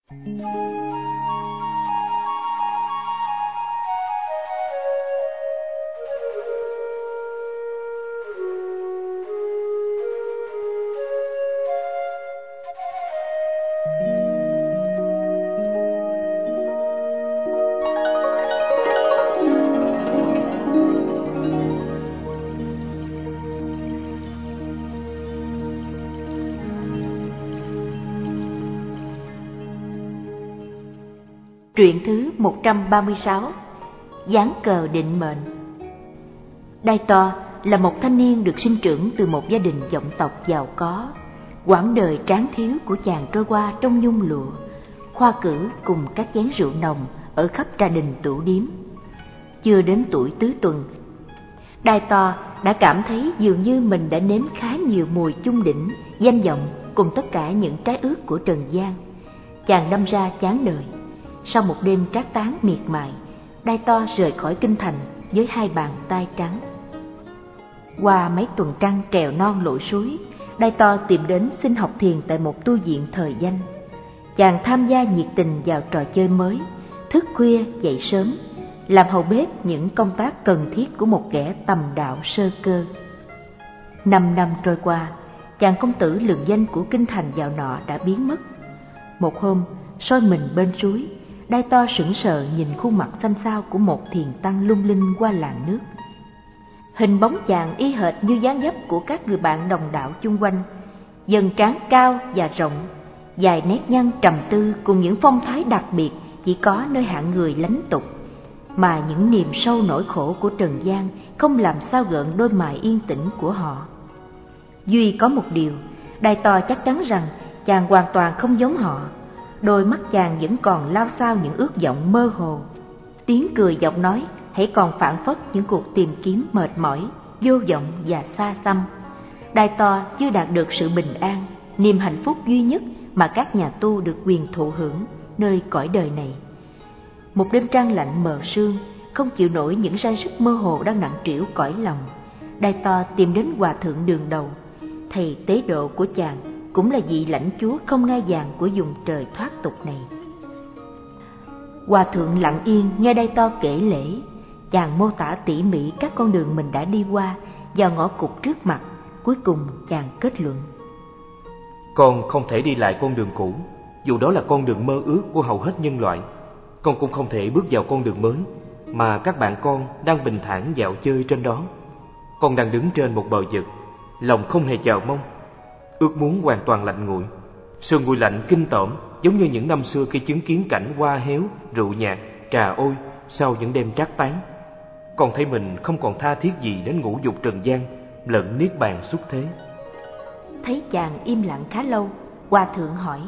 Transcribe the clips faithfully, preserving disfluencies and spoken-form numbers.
Truyện thứ một trăm ba mươi sáu. Dán cờ định mệnh. Đai To là một thanh niên được sinh trưởng từ một gia đình vọng tộc giàu có. Quãng đời tráng thiếu của chàng trôi qua trong nhung lụa, khoa cử cùng các chén rượu nồng ở khắp trà đình tửu điếm. Chưa đến tuổi tứ tuần, Đai To đã cảm thấy dường như mình đã nếm khá nhiều mùi chung đỉnh, danh vọng cùng tất cả những trái ước của trần gian. Chàng đâm ra chán đời. Sau một đêm trác tán miệt mài, Đai To rời khỏi kinh thành với hai bàn tay trắng. Qua mấy tuần trăng trèo non lội suối, Đai To tìm đến xin học thiền tại một tu viện thời danh. Chàng tham gia nhiệt tình vào trò chơi mới, thức khuya dậy sớm, làm hầu bếp những công tác cần thiết của một kẻ tầm đạo sơ cơ. Năm năm trôi qua, chàng công tử lừng danh của kinh thành dạo nọ đã biến mất. Một hôm, soi mình bên suối, Đai To sững sờ nhìn khuôn mặt xanh xao của một thiền tăng lung linh qua làn nước. Hình bóng chàng y hệt như dáng dấp của các người bạn đồng đạo chung quanh, dần trán cao và rộng, dài nét nhăn trầm tư cùng những phong thái đặc biệt chỉ có nơi hạng người lánh tục, mà những niềm sâu nỗi khổ của trần gian không làm sao gợn đôi mày yên tĩnh của họ. Duy có một điều, Đai To chắc chắn rằng chàng hoàn toàn không giống họ. Đôi mắt chàng vẫn còn lao xao những ước vọng mơ hồ, tiếng cười giọng nói hãy còn phảng phất những cuộc tìm kiếm mệt mỏi, vô vọng và xa xăm. Đai To chưa đạt được sự bình an, niềm hạnh phúc duy nhất mà các nhà tu được quyền thụ hưởng nơi cõi đời này. Một đêm trăng lạnh mờ sương, không chịu nổi những rai sức mơ hồ đang nặng trĩu cõi lòng, Đai To tìm đến hòa thượng Đường Đầu, thầy tế độ của chàng, cũng là vị lãnh chúa không ngai vàng của vùng trời thoát tục này. Hòa thượng lặng yên nghe Đai To kể lễ. Chàng mô tả tỉ mỉ các con đường mình đã đi qua vào ngõ cụt trước mặt. Cuối cùng chàng kết luận: Con không thể đi lại con đường cũ, dù đó là con đường mơ ước của hầu hết nhân loại. Con cũng không thể bước vào con đường mới mà các bạn con đang bình thản dạo chơi trên đó. Con đang đứng trên một bờ vực, lòng không hề chờ mong, ước muốn hoàn toàn lạnh nguội. Sương nguội lạnh kinh tởm, giống như những năm xưa khi chứng kiến cảnh hoa héo, rượu nhạt, trà ôi sau những đêm trác tán. Con thấy mình không còn tha thiết gì đến ngũ dục trần gian lẫn niết bàn xuất thế. Thấy chàng im lặng khá lâu, Hòa thượng hỏi: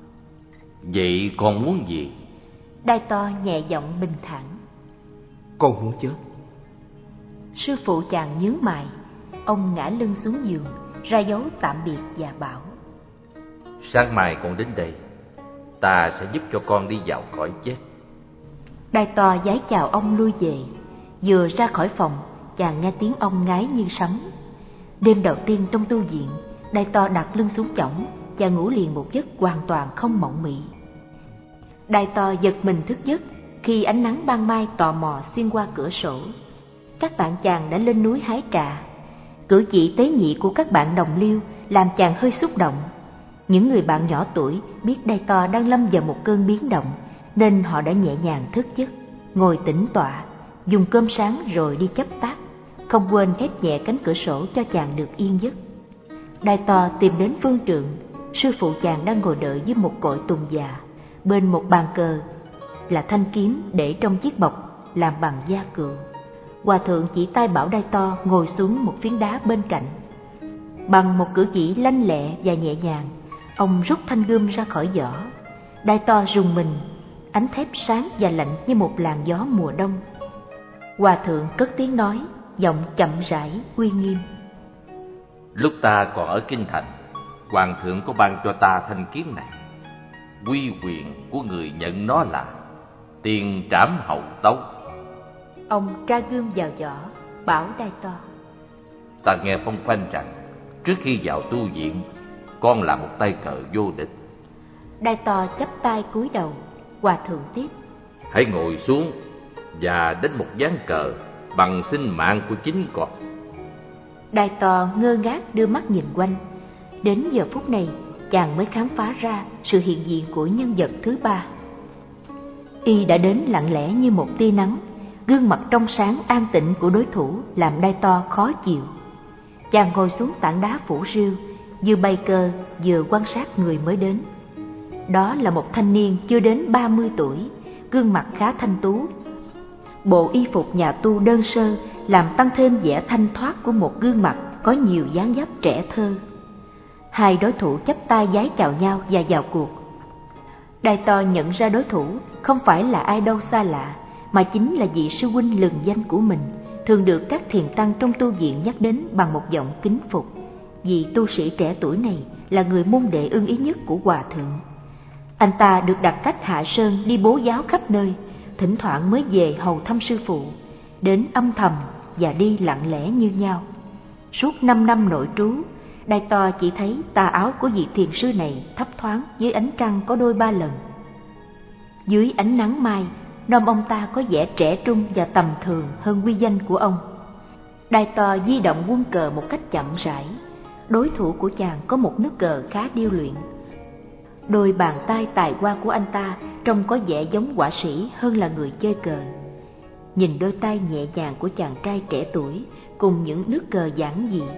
Vậy con muốn gì? Đai To nhẹ giọng bình thản: Con muốn chết. Sư phụ chàng nhướng mày. Ông ngã lưng xuống giường, ra dấu tạm biệt và bảo: Sáng mai con đến đây, ta sẽ giúp cho con đi vào cõi chết. Đai To vái chào ông lui về. Vừa ra khỏi phòng, chàng nghe tiếng ông ngáy như sấm. Đêm đầu tiên trong tu viện, Đai To đặt lưng xuống chõng và ngủ liền một giấc hoàn toàn không mộng mị. Đai To giật mình thức giấc khi ánh nắng ban mai tò mò xuyên qua cửa sổ. Các bạn chàng đã lên núi hái trà. Cử chỉ tế nhị của các bạn đồng liêu làm chàng hơi xúc động. Những người bạn nhỏ tuổi biết Đai To đang lâm vào một cơn biến động, nên họ đã nhẹ nhàng thức giấc, ngồi tĩnh tọa, dùng cơm sáng rồi đi chấp tác, không quên khép nhẹ cánh cửa sổ cho chàng được yên giấc. Đai To tìm đến phương trượng. Sư phụ chàng đang ngồi đợi dưới một cội tùng già. Bên một bàn cờ là thanh kiếm để trong chiếc bọc làm bằng da cừu. Hòa thượng chỉ tay bảo Đai To ngồi xuống một phiến đá bên cạnh. Bằng một cử chỉ lanh lẹ và nhẹ nhàng, ông rút thanh gươm ra khỏi vỏ. Đai To rùng mình, ánh thép sáng và lạnh như một làn gió mùa đông. Hòa thượng cất tiếng nói, giọng chậm rãi uy nghiêm: Lúc ta còn ở kinh thành, hoàng thượng có ban cho ta thanh kiếm này. Quy quyền của người nhận nó là tiền trảm hậu tấu. Ông tra gươm vào vỏ, bảo Đai To: Ta nghe phong phanh rằng trước khi vào tu viện, con là một tay cờ vô địch. Đai To chắp tay cúi đầu. Hòa thượng tiếp: Hãy ngồi xuống và đánh một ván cờ bằng sinh mạng của chính con. Đai To ngơ ngác đưa mắt nhìn quanh. Đến giờ phút này, chàng mới khám phá ra sự hiện diện của nhân vật thứ ba. Y đã đến lặng lẽ như một tia nắng. Gương mặt trong sáng an tịnh của đối thủ làm Đai To khó chịu. Chàng ngồi xuống tảng đá phủ rêu, vừa bày cờ vừa quan sát người mới đến. Đó là một thanh niên chưa đến ba mươi tuổi, gương mặt khá thanh tú. Bộ y phục nhà tu đơn sơ làm tăng thêm vẻ thanh thoát của một gương mặt có nhiều dáng dấp trẻ thơ. Hai đối thủ chắp tay vái chào nhau và vào cuộc. Đai To nhận ra đối thủ không phải là ai đâu xa lạ, mà chính là vị sư huynh lừng danh của mình, thường được các thiền tăng trong tu viện nhắc đến bằng một giọng kính phục. Vị tu sĩ trẻ tuổi này là người môn đệ ưng ý nhất của Hòa thượng. Anh ta được đặt cách hạ sơn đi bố giáo khắp nơi, thỉnh thoảng mới về hầu thăm sư phụ, đến âm thầm và đi lặng lẽ như nhau. Suốt năm năm nội trú, Đai To chỉ thấy tà áo của vị thiền sư này thấp thoáng dưới ánh trăng có đôi ba lần. Dưới ánh nắng mai, nôm ông ta có vẻ trẻ trung và tầm thường hơn uy danh của ông. Đai To di động quân cờ một cách chậm rãi. Đối thủ của chàng có một nước cờ khá điêu luyện. Đôi bàn tay tài hoa của anh ta trông có vẻ giống họa sĩ hơn là người chơi cờ. Nhìn đôi tay nhẹ nhàng của chàng trai trẻ tuổi cùng những nước cờ giản dị,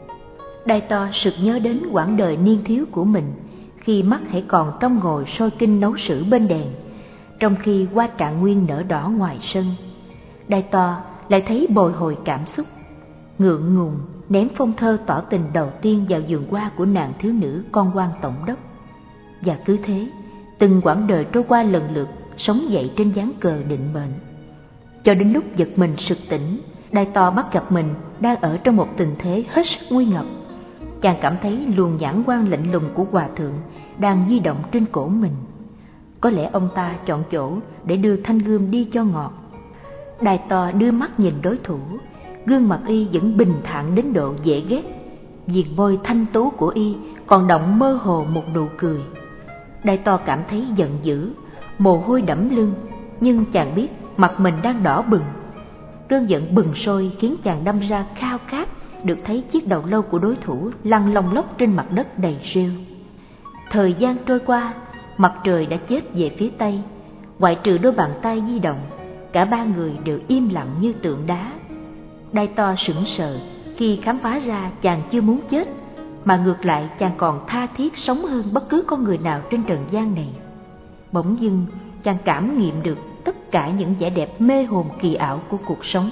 Đai To sực nhớ đến quãng đời niên thiếu của mình, khi mắt hãy còn trong ngồi soi kinh nấu sử bên đèn, trong khi hoa trạng nguyên nở đỏ ngoài sân. Đai To lại thấy bồi hồi cảm xúc, ngượng ngùng ném phong thơ tỏ tình đầu tiên vào vườn hoa của nàng thiếu nữ con quan tổng đốc. Và cứ thế, từng quãng đời trôi qua lần lượt, sống dậy trên ván cờ định mệnh. Cho đến lúc giật mình sực tỉnh, Đai To bắt gặp mình đang ở trong một tình thế hết sức nguy ngập. Chàng cảm thấy luồng nhãn quan lạnh lùng của Hòa thượng đang di động trên cổ mình. Có lẽ ông ta chọn chỗ để đưa thanh gươm đi cho ngọt. Đai To đưa mắt nhìn đối thủ, gương mặt y vẫn bình thản đến độ dễ ghét. Viền môi thanh tú của y còn động mơ hồ một nụ cười. Đai To cảm thấy giận dữ, mồ hôi đẫm lưng, nhưng chàng biết mặt mình đang đỏ bừng. Cơn giận bừng sôi khiến chàng đâm ra khao khát được thấy chiếc đầu lâu của đối thủ lăn lông lốc trên mặt đất đầy rêu. Thời gian trôi qua, mặt trời đã chết về phía tây. Ngoại trừ đôi bàn tay di động, cả ba người đều im lặng như tượng đá. Đai To sững sờ khi khám phá ra chàng chưa muốn chết, mà ngược lại chàng còn tha thiết sống hơn bất cứ con người nào trên trần gian này. Bỗng dưng chàng cảm nghiệm được tất cả những vẻ đẹp mê hồn kỳ ảo của cuộc sống.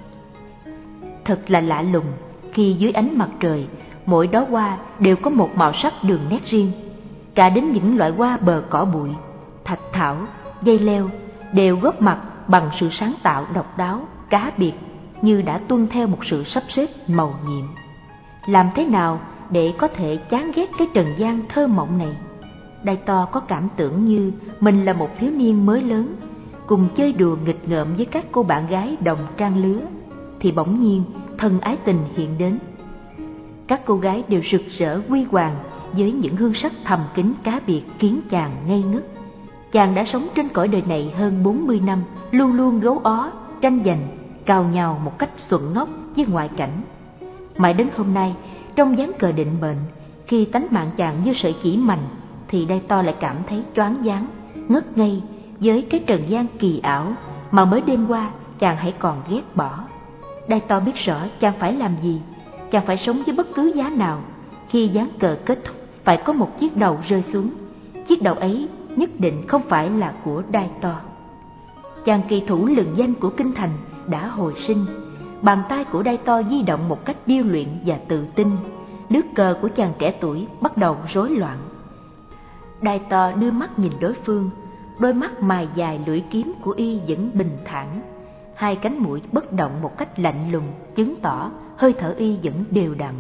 Thật là lạ lùng khi dưới ánh mặt trời, mỗi đóa hoa đều có một màu sắc đường nét riêng. Cả đến những loại hoa bờ cỏ bụi, thạch thảo, dây leo đều góp mặt bằng sự sáng tạo độc đáo, cá biệt, như đã tuân theo một sự sắp xếp mầu nhiệm. Làm thế nào để có thể chán ghét cái trần gian thơ mộng này? Đai To có cảm tưởng như mình là một thiếu niên mới lớn, cùng chơi đùa nghịch ngợm với các cô bạn gái đồng trang lứa, thì bỗng nhiên thần ái tình hiện đến. Các cô gái đều rực rỡ huy hoàng với những hương sắc thầm kín cá biệt khiến chàng ngây ngất. Chàng đã sống trên cõi đời này hơn bốn mươi năm, luôn luôn gấu ó, tranh giành, cào nhào một cách xuẩn ngốc với ngoại cảnh. Mãi đến hôm nay, trong ván cờ định mệnh, khi tánh mạng chàng như sợi chỉ mành, thì Đai To lại cảm thấy choáng váng, ngất ngây với cái trần gian kỳ ảo mà mới đêm qua chàng hãy còn ghét bỏ. Đai To biết rõ chàng phải làm gì. Chàng phải sống với bất cứ giá nào. Khi ván cờ kết thúc, phải có một chiếc đầu rơi xuống. Chiếc đầu ấy nhất định không phải là của Đai To. Chàng kỳ thủ lừng danh của kinh thành đã hồi sinh. Bàn tay của Đai To di động một cách điêu luyện và tự tin. Nước cờ của chàng trẻ tuổi bắt đầu rối loạn. Đai To đưa mắt nhìn đối phương. Đôi mắt mài dài lưỡi kiếm của y vẫn bình thản. Hai cánh mũi bất động một cách lạnh lùng, chứng tỏ hơi thở y vẫn đều đặn.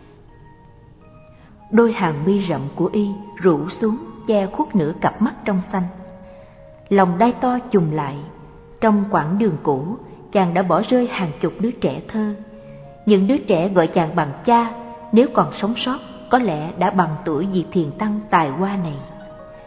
Đôi hàng mi rậm của y rũ xuống che khuất nửa cặp mắt trong xanh. Lòng Đai To chùng lại. Trong quãng đường cũ, chàng đã bỏ rơi hàng chục đứa trẻ thơ. Những đứa trẻ gọi chàng bằng cha, nếu còn sống sót, có lẽ đã bằng tuổi vị thiền tăng tài hoa này.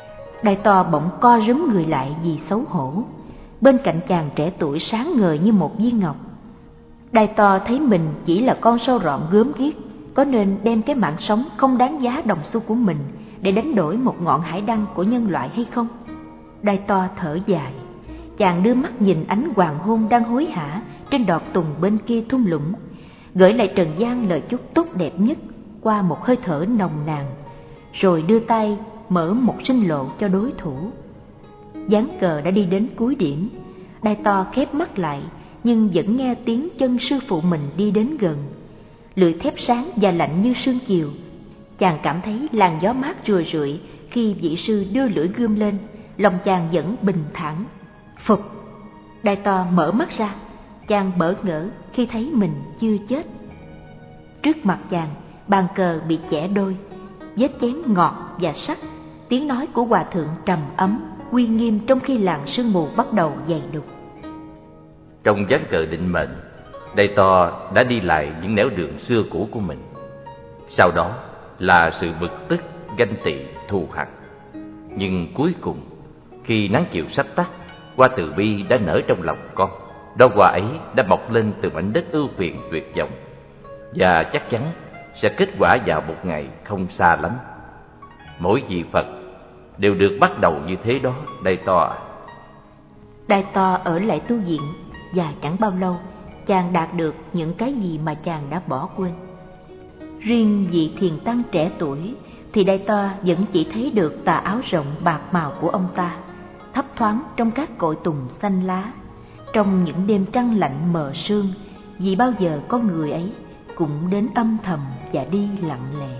Đài to bỗng co rúm người lại vì xấu hổ. Bên cạnh chàng trẻ tuổi sáng ngời như một viên ngọc. Đài to thấy mình chỉ là con sâu rọn gớm ghiếc, có nên đem cái mạng sống không đáng giá đồng xu của mình để đánh đổi một ngọn hải đăng của nhân loại hay không? Đài to thở dài, chàng đưa mắt nhìn ánh hoàng hôn đang hối hả trên đọt tùng bên kia thung lũng, gửi lại trần gian lời chúc tốt đẹp nhất qua một hơi thở nồng nàn, rồi đưa tay mở một sinh lộ cho đối thủ. Ván cờ đã đi đến cuối điểm, Đài to khép mắt lại nhưng vẫn nghe tiếng chân sư phụ mình đi đến gần. Lưỡi thép sáng và lạnh như sương chiều. Chàng cảm thấy làn gió mát rười rượi khi vị sư đưa lưỡi gươm lên, lòng chàng vẫn bình thản. Phụt! Đài to mở mắt ra, chàng bỡ ngỡ khi thấy mình chưa chết. Trước mặt chàng, bàn cờ bị chẻ đôi, vết chém ngọt và sắc, tiếng nói của hòa thượng trầm ấm, uy nghiêm trong khi làn sương mù bắt đầu dày đục. Trong ván cờ định mệnh, Đài to đã đi lại những nẻo đường xưa cũ của mình. Sau đó là sự bực tức, ganh tị, thù hằn. Nhưng cuối cùng, khi nắng chiều sắp tắt, hoa từ bi đã nở trong lòng con. Đóa hoa ấy đã mọc lên từ mảnh đất ưu phiền tuyệt vọng, và chắc chắn sẽ kết quả vào một ngày không xa lắm. Mỗi vị Phật đều được bắt đầu như thế đó, Đài to à. Đài to ở lại tu viện, và chẳng bao lâu chàng đạt được những cái gì mà chàng đã bỏ quên. Riêng vị thiền tăng trẻ tuổi thì Đài to vẫn chỉ thấy được tà áo rộng bạc màu của ông ta, thấp thoáng trong các cội tùng xanh lá. Trong những đêm trăng lạnh mờ sương, vì bao giờ con người ấy cũng đến âm thầm và đi lặng lẽ.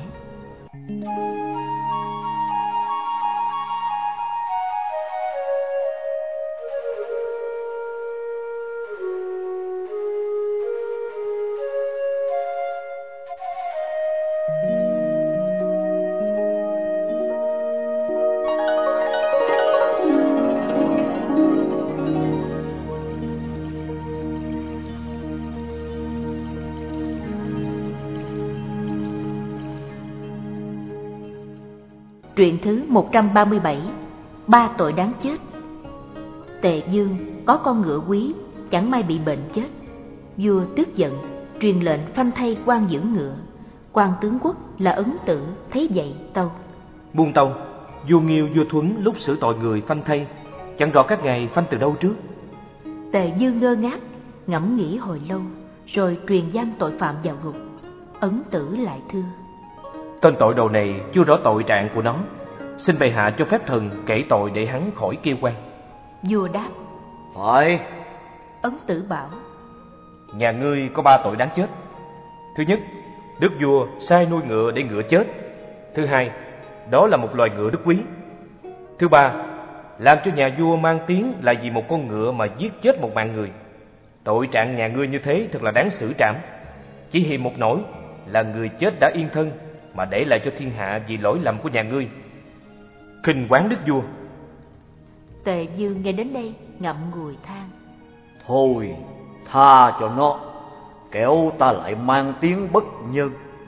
Truyện thứ một trăm ba mươi bảy. Ba tội đáng chết. Tề Dương có con ngựa quý, chẳng may bị bệnh chết. Vua tức giận, truyền lệnh phanh thay quan giữ ngựa. Quan tướng quốc là Ấn Tử thấy vậy tâu: Buông tâu, vua Nghiêu vua Thuấn lúc xử tội người phanh thay, chẳng rõ các ngài phanh từ đâu trước. Tề Dương ngơ ngác, ngẫm nghĩ hồi lâu, rồi truyền giam tội phạm vào ngục. Ấn Tử lại thưa: Tên tội đồ này chưa rõ tội trạng của nó, xin bệ hạ cho phép thần kể tội để hắn khỏi kêu quan. Vua đáp: Phải. Ấn Tử bảo: Nhà ngươi có ba tội đáng chết. Thứ nhất, đức vua sai nuôi ngựa để ngựa chết. Thứ hai, đó là một loài ngựa đức quý. Thứ ba, làm cho nhà vua mang tiếng là vì một con ngựa mà giết chết một mạng người. Tội trạng nhà ngươi như thế thật là đáng xử trảm. Chỉ hiềm một nỗi là người chết đã yên thân, mà để lại cho thiên hạ vì lỗi lầm của nhà ngươi. Khinh quán đức vua. Tề Dương nghe đến đây ngậm ngùi than: Thôi, tha cho nó, kẻo ta lại mang tiếng bất nhân.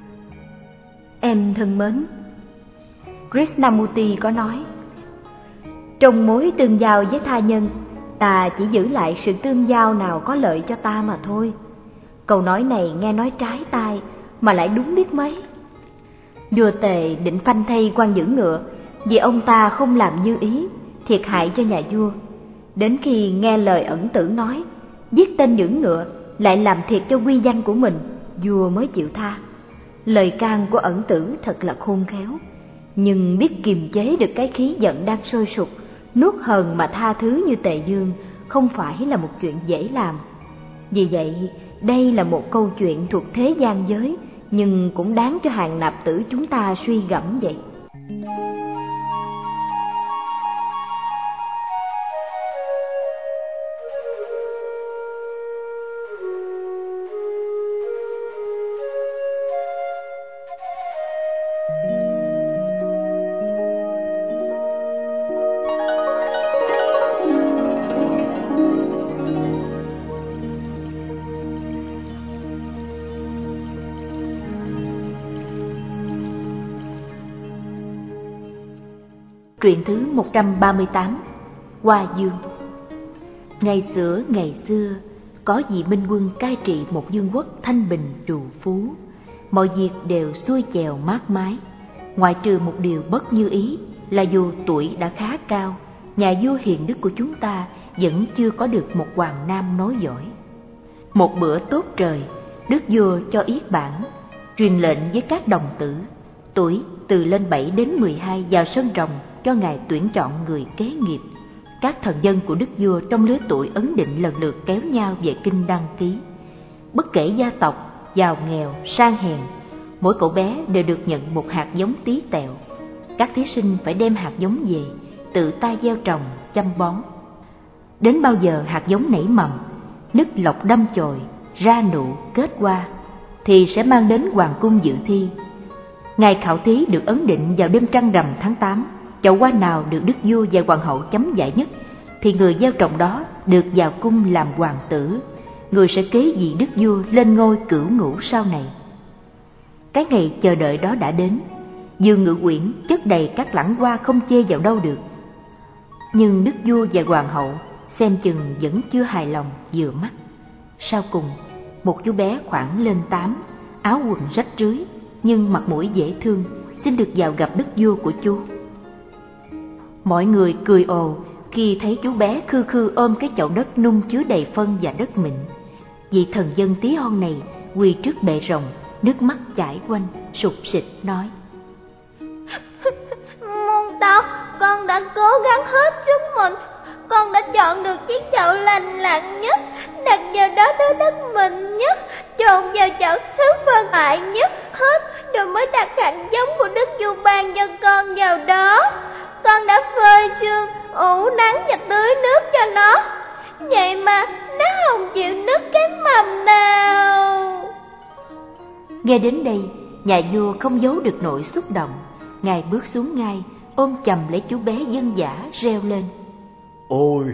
Em thân mến, Krishnamurti có nói: trong mối tương giao với tha nhân, ta chỉ giữ lại sự tương giao nào có lợi cho ta mà thôi. Câu nói này nghe nói trái tai mà lại đúng biết mấy. Vua Tề định phanh thay quan giữ ngựa vì ông ta không làm như ý, thiệt hại cho nhà vua. Đến khi nghe lời Ẩn Tử nói giết tên giữ ngựa lại làm thiệt cho uy danh của mình, vua mới chịu tha. Lời can của Ẩn Tử thật là khôn khéo, nhưng biết kiềm chế được cái khí giận đang sôi sục, nuốt hờn mà tha thứ như Tề Dương không phải là một chuyện dễ làm. Vì vậy, đây là một câu chuyện thuộc thế gian giới, nhưng cũng đáng cho hàng nạp tử chúng ta suy gẫm vậy. Truyện thứ một trăm ba mươi tám. Hoa Dương. Ngày xưa ngày xưa, có vị minh quân cai trị một vương quốc thanh bình trù phú. Mọi việc đều xuôi chèo mát mái, ngoại trừ một điều bất như ý là dù tuổi đã khá cao, nhà vua hiền đức của chúng ta vẫn chưa có được một hoàng nam nối dõi. Một bữa tốt trời, đức vua cho yết bản, truyền lệnh với các đồng tử, tuổi từ lên bảy đến mười hai vào sân rồng cho ngài tuyển chọn người kế nghiệp. Các thần dân của đức vua trong lứa tuổi ấn định lần lượt kéo nhau về kinh đăng ký. Bất kể gia tộc, giàu nghèo, sang hèn, mỗi cậu bé đều được nhận một hạt giống tí tẹo. Các thí sinh phải đem hạt giống về, tự tay gieo trồng, chăm bón. Đến bao giờ hạt giống nảy mầm, nứt lọc đâm chồi, ra nụ, kết hoa, thì sẽ mang đến hoàng cung dự thi. Ngày khảo thí được ấn định vào đêm trăng rằm tháng tám. Chậu hoa nào được đức vua và hoàng hậu chấm giải nhất thì người gieo trồng đó được vào cung làm hoàng tử, người sẽ kế vị đức vua lên ngôi cửu ngũ sau này. Cái ngày chờ đợi đó đã đến. Vườn ngự uyển chất đầy các lẵng hoa không chê vào đâu được. Nhưng đức vua và hoàng hậu xem chừng vẫn chưa hài lòng vừa mắt. Sau cùng, một chú bé khoảng lên tám, áo quần rách rưới nhưng mặt mũi dễ thương, xin được vào gặp đức vua của chú. Mọi người cười ồ khi thấy chú bé khư khư ôm cái chậu đất nung chứa đầy phân và đất mịn. Vị thần dân tí hon này quỳ trước bệ rồng, nước mắt chảy quanh, sụp sịt nói: Muôn tóc, con đã cố gắng hết sức mình. Con đã chọn được chiếc chậu lành lặn nhất, đặt vào đó thứ đất mình nhất, trộn vào chậu thứ phân hại nhất hết, rồi mới đặt hạt giống của đức vua ban cho con vào đó. Con đã phơi sương, ủ nắng và tưới nước cho nó, vậy mà nó không chịu nứt cái mầm nào. Nghe đến đây, nhà vua không giấu được nỗi xúc động. Ngài bước xuống ngai, ôm chầm lấy chú bé dân dã, reo lên: Ôi,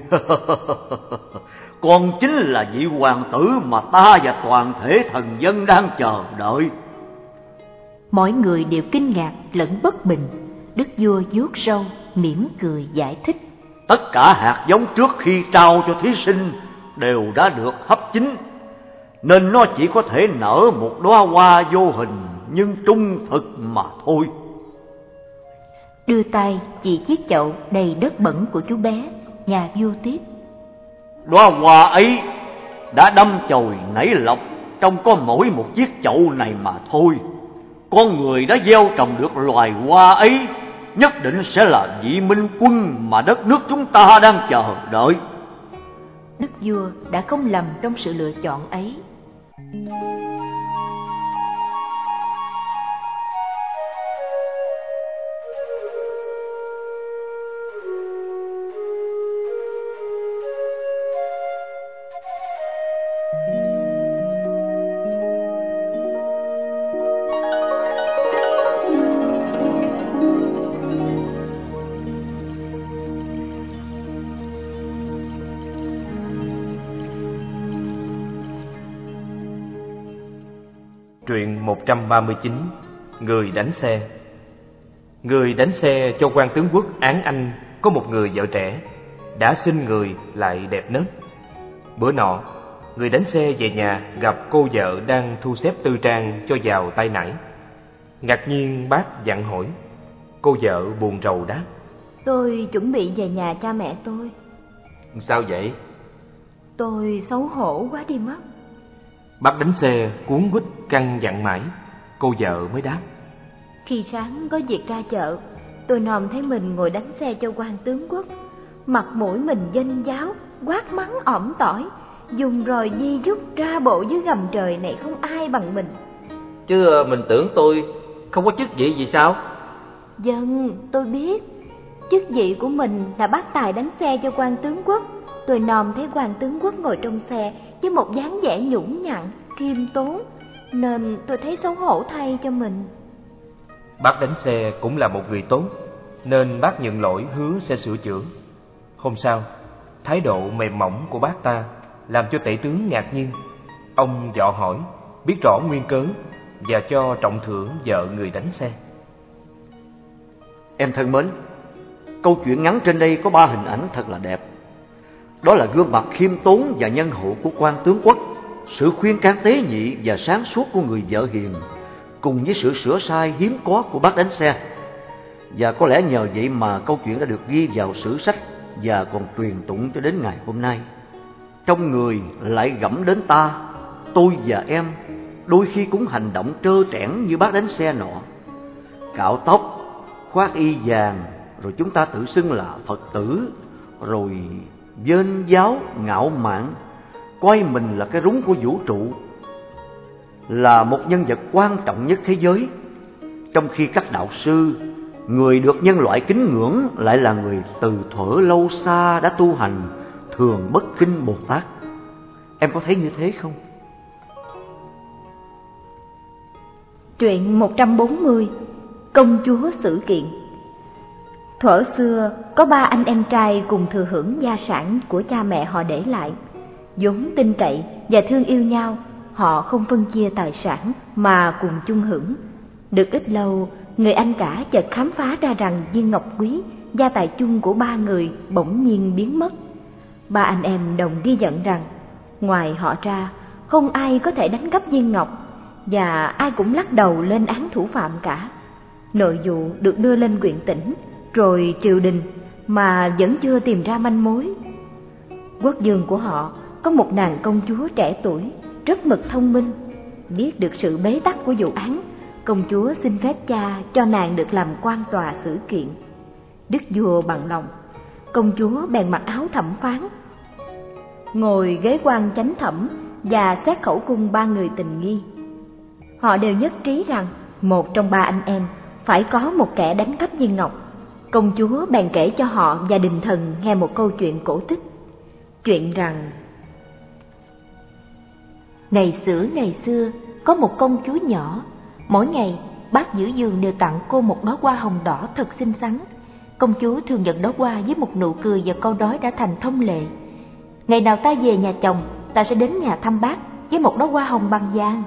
con chính là vị hoàng tử mà ta và toàn thể thần dân đang chờ đợi. Mọi người đều kinh ngạc lẫn bất bình. Đức vua vuốt râu, mỉm cười giải thích: Tất cả hạt giống trước khi trao cho thí sinh đều đã được hấp chín, nên nó chỉ có thể nở một đóa hoa vô hình nhưng trung thực mà thôi. Đưa tay chỉ chiếc chậu đầy đất bẩn của chú bé, nhà vua tiếp: Đóa hoa ấy đã đâm chồi nảy lọc trong có mỗi một chiếc chậu này mà thôi. Con người đã gieo trồng được loài hoa ấy nhất định sẽ là vị minh quân mà đất nước chúng ta đang chờ đợi. Đức vua đã không lầm trong sự lựa chọn ấy. Truyện một trăm ba mươi chín. Người đánh xe. Người đánh xe cho quan tướng quốc Án Anh có một người vợ trẻ, đã xinh người lại đẹp nết. Bữa nọ, người đánh xe về nhà gặp cô vợ đang thu xếp tư trang cho vào tay nải. Ngạc nhiên bác dặn hỏi. Cô vợ buồn rầu đáp: Tôi chuẩn bị về nhà cha mẹ tôi. Sao vậy? Tôi xấu hổ quá đi mất. Bác đánh xe cuống quýt căn dặn mãi, cô vợ mới đáp: Khi sáng có việc ra chợ, tôi nòm thấy mình ngồi đánh xe cho quan tướng quốc. Mặt mũi mình danh giáo, quát mắng ỏm tỏi, dùng roi di rút ra bộ dưới gầm trời này không ai bằng mình. Chứ mình tưởng tôi không có chức vị gì sao? Vâng, tôi biết. Chức vị của mình là bác tài đánh xe cho quan tướng quốc. Tôi nòm thấy quan tướng quốc ngồi trong xe với một dáng vẻ nhũng nhặn, khiêm tốn, nên tôi thấy xấu hổ thay cho mình. Bác đánh xe cũng là một người tốt, nên bác nhận lỗi hứa sẽ sửa chữa. Hôm sau, thái độ mềm mỏng của bác ta làm cho tể tướng ngạc nhiên. Ông dò hỏi, biết rõ nguyên cớ và cho trọng thưởng vợ người đánh xe. Em thân mến, Câu chuyện ngắn trên đây có ba hình ảnh thật là đẹp. Đó là gương mặt khiêm tốn và nhân hậu của quan tướng quốc, sự khuyên can tế nhị và sáng suốt của người vợ hiền, cùng với sự sửa sai hiếm có của bác đánh xe. Và có lẽ nhờ vậy mà câu chuyện đã được ghi vào sử sách và còn truyền tụng cho đến ngày hôm nay. Trong người lại gẫm đến ta, tôi và em đôi khi cũng hành động trơ trẽn như bác đánh xe nọ. Cạo tóc, khoác y vàng, rồi chúng ta tự xưng là Phật tử, rồi vênh váo ngạo mạn, coi mình là cái rúng của vũ trụ, là một nhân vật quan trọng nhất thế giới. Trong khi các đạo sư, người được nhân loại kính ngưỡng lại là người từ thuở lâu xa đã tu hành Thường Bất Kinh Bồ Tát. Em có thấy như thế không? Truyện một trăm bốn mươi. Công chúa Sử Kiện. Thuở xưa có ba anh em trai cùng thừa hưởng gia sản của cha mẹ họ để lại. Vốn tin cậy và thương yêu nhau, họ không phân chia tài sản mà cùng chung hưởng. Được ít lâu, người anh cả chợt khám phá ra rằng viên ngọc quý, gia tài chung của ba người, bỗng nhiên biến mất. Ba anh em đồng ghi nhận rằng ngoài họ ra không ai có thể đánh cắp viên ngọc, và ai cũng lắc đầu lên án thủ phạm cả. Nội vụ được đưa lên huyện tỉnh, rồi triều đình, mà vẫn chưa tìm ra manh mối. Quốc vương của họ có một nàng công chúa trẻ tuổi, rất mực thông minh. Biết được sự bế tắc của vụ án, công chúa xin phép cha cho nàng được làm quan tòa xử kiện. Đức vua bằng lòng, công chúa bèn mặc áo thẩm phán, ngồi ghế quan chánh thẩm và xét khẩu cung ba người tình nghi. Họ đều nhất trí rằng một trong ba anh em phải có một kẻ đánh cắp viên ngọc. Công chúa bèn kể cho họ và đình thần nghe một câu chuyện cổ tích. Chuyện rằng ngày xưa ngày xưa có một công chúa nhỏ. Mỗi ngày bác giữ giường đều tặng cô một đóa hoa hồng đỏ thật xinh xắn. Công chúa thường nhận đóa hoa với một nụ cười, và câu nói đã thành thông lệ: ngày nào ta về nhà chồng, ta sẽ đến nhà thăm bác với một đóa hoa hồng bằng vàng.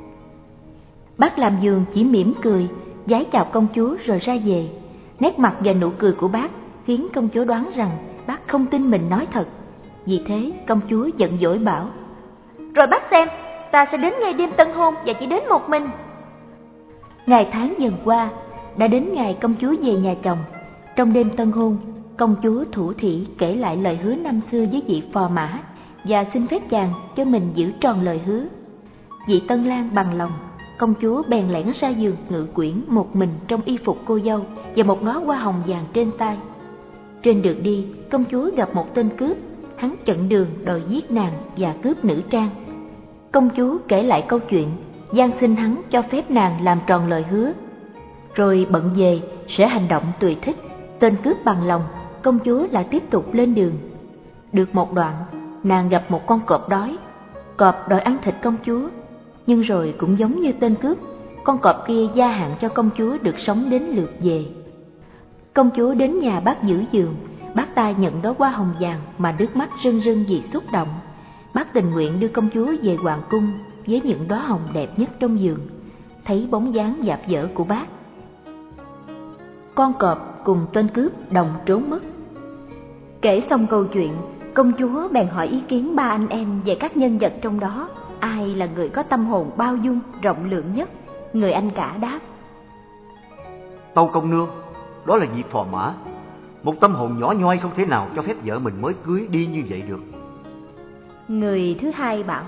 Bác làm giường chỉ mỉm cười, vái chào công chúa rồi ra về. Nét mặt và nụ cười của bác khiến công chúa đoán rằng bác không tin mình nói thật. Vì thế công chúa giận dỗi bảo: rồi bác xem, ta sẽ đến ngay đêm tân hôn và chỉ đến một mình. Ngày tháng dần qua, đã đến ngày công chúa về nhà chồng. Trong đêm tân hôn, công chúa thủ thỉ kể lại lời hứa năm xưa với vị phò mã và xin phép chàng cho mình giữ tròn lời hứa. Vị tân lang bằng lòng, công chúa bèn lẻn ra giường ngự quyển một mình trong y phục cô dâu và một ngó hoa hồng vàng trên tay. Trên đường đi, công chúa gặp một tên cướp. Hắn chặn đường đòi giết nàng và cướp nữ trang. Công chúa kể lại câu chuyện, van xin hắn cho phép nàng làm tròn lời hứa, rồi bận về sẽ hành động tùy thích. Tên cướp bằng lòng, công chúa lại tiếp tục lên đường. Được một đoạn, nàng gặp một con cọp đói. Cọp đòi ăn thịt công chúa, nhưng rồi cũng giống như tên cướp, con cọp kia gia hạn cho công chúa được sống đến lượt về. Công chúa đến nhà bác giữ giường. Bác ta nhận đóa hoa hồng vàng mà nước mắt rưng rưng vì xúc động. Bác tình nguyện đưa công chúa về hoàng cung với những đóa hồng đẹp nhất trong giường. Thấy bóng dáng dạp dở của bác, con cọp cùng tên cướp đồng trốn mất. Kể xong câu chuyện, công chúa bèn hỏi ý kiến ba anh em về các nhân vật trong đó, ai là người có tâm hồn bao dung, rộng lượng nhất. Người anh cả đáp: Tâu công nương, đó là vị phò mã. Một tâm hồn nhỏ nhoi không thể nào cho phép vợ mình mới cưới đi như vậy được. Người thứ hai bảo: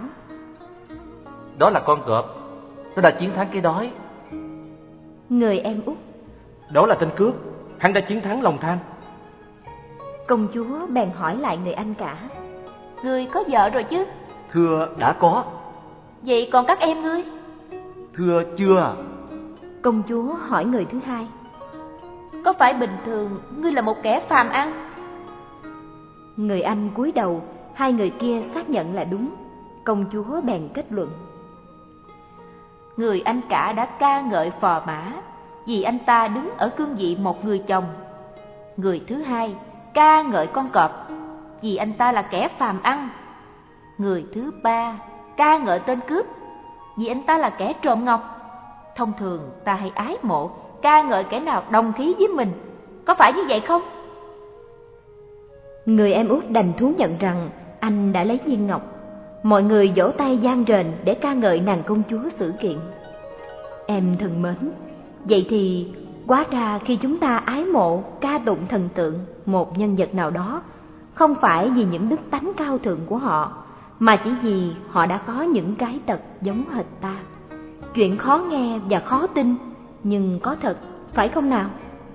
đó là con cọp, nó đã chiến thắng cái đói. Người em út: đó là tên cướp, hắn đã chiến thắng lòng tham. Công chúa bèn hỏi lại người anh cả: ngươi có vợ rồi chứ? Thưa đã có. Vậy còn các em ngươi? Thưa chưa. Công chúa hỏi người thứ hai: có phải bình thường ngươi là một kẻ phàm ăn? Người anh cúi đầu, hai người kia xác nhận là đúng. Công chúa bèn kết luận: người anh cả đã ca ngợi phò mã vì anh ta đứng ở cương vị một người chồng. Người thứ hai ca ngợi con cọp vì anh ta là kẻ phàm ăn. Người thứ ba ca ngợi tên cướp vì anh ta là kẻ trộm ngọc. Thông thường ta hay ái mộ ca ngợi kẻ nào đồng khí với mình, có phải như vậy không? Người em út đành thú nhận rằng anh đã lấy viên ngọc. Mọi người vỗ tay vang rền để ca ngợi nàng công chúa Sử Kiện. Em thân mến, vậy thì hóa ra khi chúng ta ái mộ, ca tụng thần tượng một nhân vật nào đó, không phải vì những đức tánh cao thượng của họ, mà chỉ vì họ đã có những cái tật giống hệt ta. Chuyện khó nghe và khó tin, nhưng có thật, phải không nào?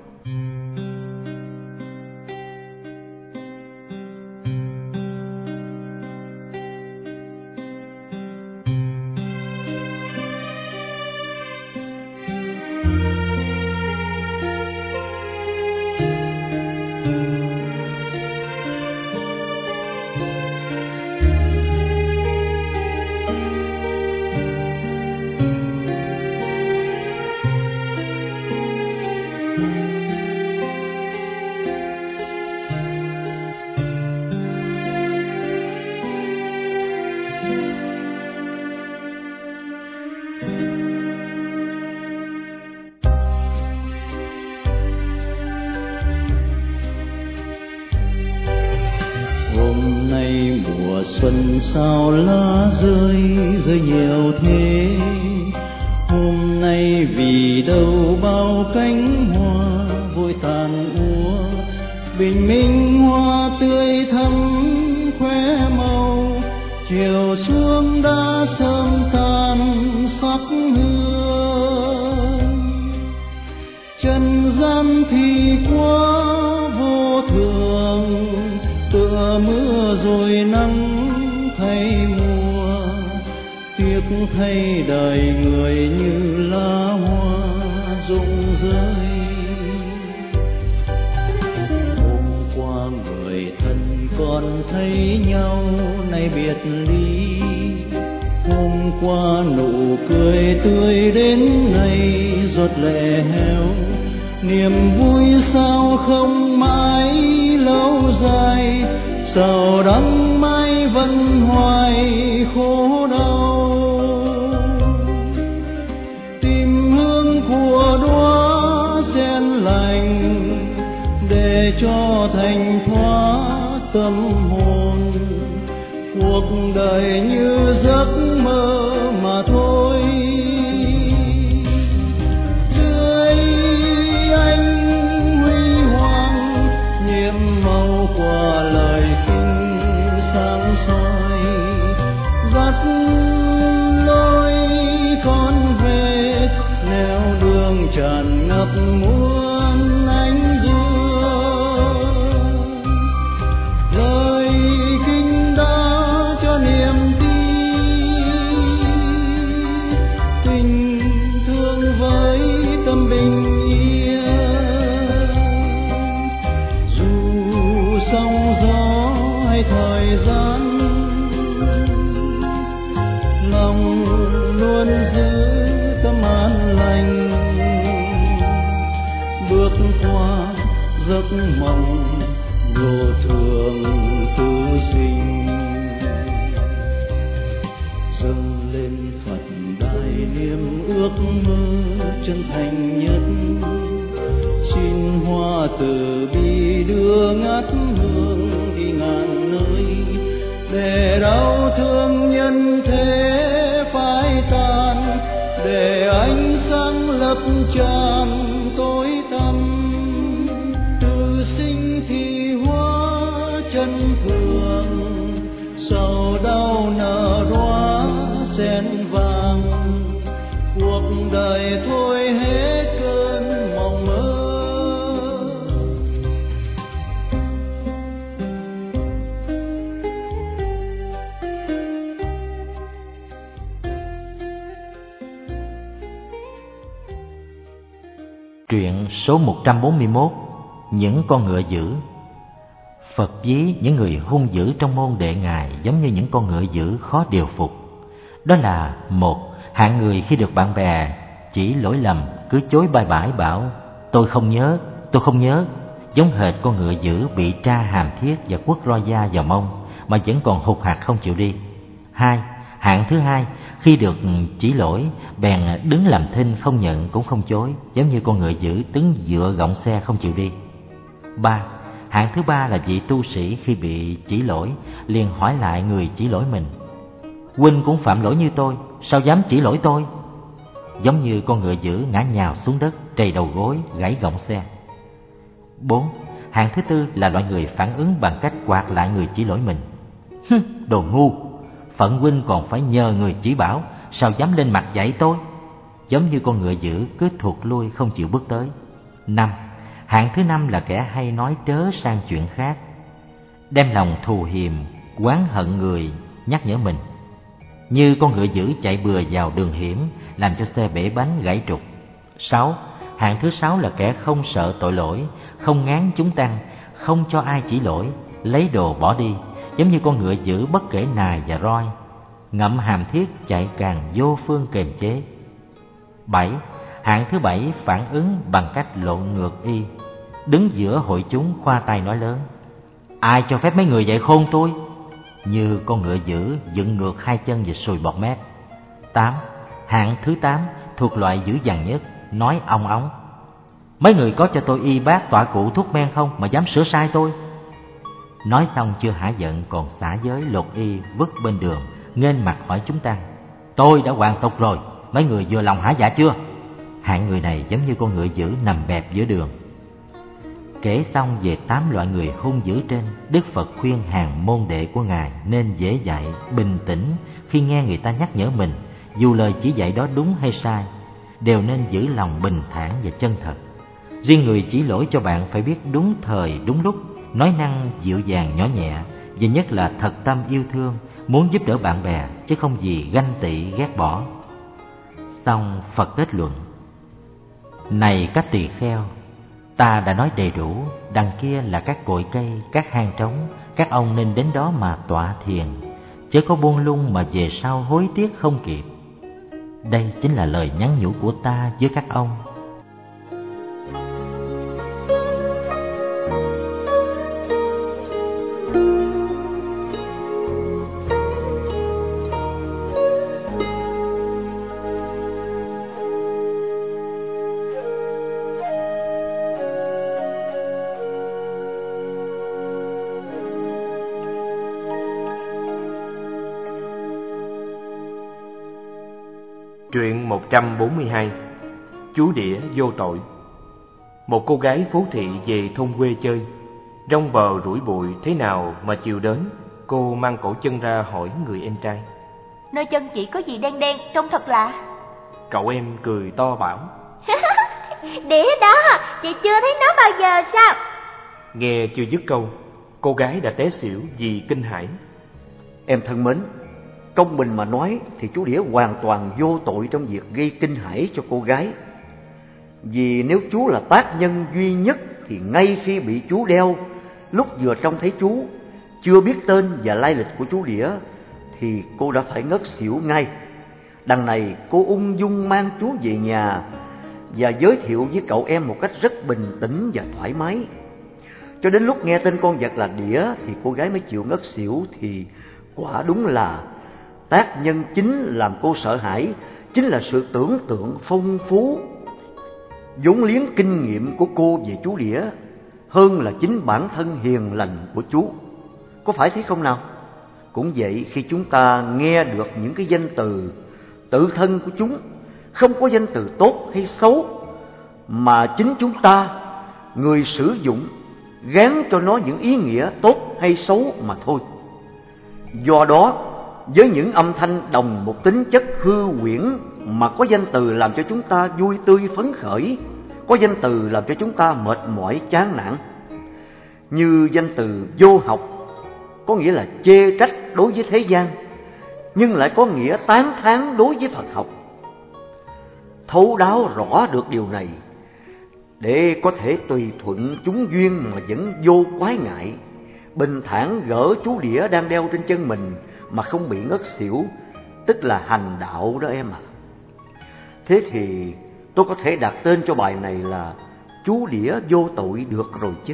Xuân sao lá rơi rơi nhiều thế, hôm nay vì đâu bao cánh hoa vội tàn úa. Bình minh hoa tươi thắm khoe màu, chiều xuống đã sớm tan sắc hương. Trần gian thì quá vô thường, tựa mưa rồi nắng thay mùa. Tiếc thay đời người như lá hoa rụng rơi. Hôm qua người thân còn thấy nhau nay biệt ly, hôm qua nụ cười tươi đến nay giọt lệ heo. Niềm vui sao không mãi lâu dài, sầu đắng mãi vẫn hoài khổ đau. Tìm hương của đóa sen lành để cho thành thoát tâm hồn. Cuộc đời như giấc mơ mà thôi. Dưới ánh huy hoàng nhiệm màu của lời kinh sáng soi, dắt lối con về nẻo đường tràn ngập muôn ánh dương. Lời kinh đã cho niềm tin, tình thương với tâm bình yên. Dù sóng gió hay thời gian, lòng luôn giữ tâm an lành. Bước qua giấc mộng vô thường tư sinh, dâng lên Phật đài niềm ước mơ chân thành nhất. Xin hoa từ bi đưa ngát hương đi ngàn nơi, để đau thương nhân thế phai tan, để ánh sáng lấp tràn tối tăm. Từ sinh thì hóa chân thường, sầu đau nở đóa sen vàng. Cuộc đời thôi hết cơn mộng mơ. Truyện số một trăm bốn mươi mốt. Những con ngựa dữ. Phật ví những người hung dữ trong môn đệ Ngài giống như những con ngựa dữ khó điều phục. Đó là: một, hạng người khi được bạn bè chỉ lỗi lầm cứ chối bài bãi bảo tôi không nhớ, tôi không nhớ, giống hệt con ngựa dữ bị tra hàm thiết và quất roi da vào mông mà vẫn còn hụt hạt không chịu đi. Hai, hạng thứ hai khi được chỉ lỗi bèn đứng làm thinh, không nhận cũng không chối, giống như con ngựa dữ đứng dựa gọng xe không chịu đi. Ba, Hạng thứ ba là vị tu sĩ khi bị chỉ lỗi liền hỏi lại người chỉ lỗi mình: huynh cũng phạm lỗi như tôi, sao dám chỉ lỗi tôi? Giống như con ngựa dữ ngã nhào xuống đất, trầy đầu gối, gãy gọng xe. Bốn. Hạng thứ tư là loại người phản ứng bằng cách quạt lại người chỉ lỗi mình: hừ, đồ ngu, phận huynh còn phải nhờ người chỉ bảo, sao dám lên mặt dạy tôi? Giống như con ngựa dữ cứ thụt lui không chịu bước tới. Năm. Hạng thứ năm là kẻ hay nói trớ sang chuyện khác, đem lòng thù hiềm, oán hận người nhắc nhở mình. Như con ngựa dữ chạy bừa vào đường hiểm, làm cho xe bể bánh gãy trục. Sáu. Hạng thứ sáu là kẻ không sợ tội lỗi, không ngán chúng tăng, không cho ai chỉ lỗi, lấy đồ bỏ đi, giống như con ngựa dữ bất kể nài và roi, ngậm hàm thiết chạy càng vô phương kềm chế. Bảy. Hạng thứ bảy phản ứng bằng cách lộn ngược y, đứng giữa hội chúng khoa tay nói lớn: ai cho phép mấy người dạy khôn tôi? Như con ngựa dữ dựng ngược hai chân và sùi bọt mép. Tám. Hạng thứ tám thuộc loại dữ dằn nhất, nói ong óng: mấy người có cho tôi y bát tọa cụ thuốc men không mà dám sửa sai tôi? Nói xong chưa hả giận còn xả giới lột y vứt bên đường, nghênh mặt hỏi chúng tăng: tôi đã hoàn tục rồi, mấy người vừa lòng hả dạ chưa? Hạng người này giống như con ngựa dữ nằm bẹp giữa đường. Kể xong về tám loại người hung dữ trên, Đức Phật khuyên hàng môn đệ của Ngài nên dễ dạy, bình tĩnh khi nghe người ta nhắc nhở mình, dù lời chỉ dạy đó đúng hay sai, đều nên giữ lòng bình thản và chân thật. Riêng người chỉ lỗi cho bạn phải biết đúng thời đúng lúc, nói năng dịu dàng nhỏ nhẹ, và nhất là thật tâm yêu thương, muốn giúp đỡ bạn bè chứ không vì ganh tị ghét bỏ. Xong Phật kết luận: này các tỳ kheo, ta đã nói đầy đủ, đằng kia là các cội cây, các hang trống, các ông nên đến đó mà tọa thiền, chớ có buông lung mà về sau hối tiếc không kịp. Đây chính là lời nhắn nhủ của ta với các ông. Truyện một trăm bốn mươi hai. Chú đĩa vô tội. Một cô gái phố thị về thôn quê chơi, rong bờ rủi bụi thế nào mà chiều đến, cô mang cổ chân ra hỏi người em trai: nơi chân chị có gì đen đen, trông thật lạ. Cậu em cười to bảo: đĩa đó, chị chưa thấy nó bao giờ sao? Nghe chưa dứt câu, cô gái đã té xỉu vì kinh hãi. Em thân mến, công bình mà nói thì chú đĩa hoàn toàn vô tội trong việc gây kinh hãi cho cô gái. Vì nếu chú là tác nhân duy nhất thì ngay khi bị chú đeo, lúc vừa trông thấy chú, chưa biết tên và lai lịch của chú đĩa, thì cô đã phải ngất xỉu ngay. Đằng này cô ung dung mang chú về nhà và giới thiệu với cậu em một cách rất bình tĩnh và thoải mái. Cho đến lúc nghe tên con vật là đĩa thì cô gái mới chịu ngất xỉu, thì quả đúng là tác nhân chính làm cô sợ hãi chính là sự tưởng tượng phong phú, vốn liếng kinh nghiệm của cô về chú đĩa, hơn là chính bản thân hiền lành của chú. Có phải thế không nào? Cũng vậy, khi chúng ta nghe được những cái danh từ tự thân của chúng, không có danh từ tốt hay xấu, mà chính chúng ta, người sử dụng, gán cho nó những ý nghĩa tốt hay xấu mà thôi. Do đó, với những âm thanh đồng một tính chất hư huyễn mà có danh từ làm cho chúng ta vui tươi phấn khởi, có danh từ làm cho chúng ta mệt mỏi chán nản. Như danh từ vô học, có nghĩa là chê trách đối với thế gian, nhưng lại có nghĩa tán thán đối với Phật học. Thấu đáo rõ được điều này, để có thể tùy thuận chúng duyên mà vẫn vô quái ngại, bình thản gỡ chú đĩa đang đeo trên chân mình mà không bị ngất xỉu, tức là hành đạo đó em ạ. À. Thế thì tôi có thể đặt tên cho bài này là chú đĩa vô tội được rồi chứ.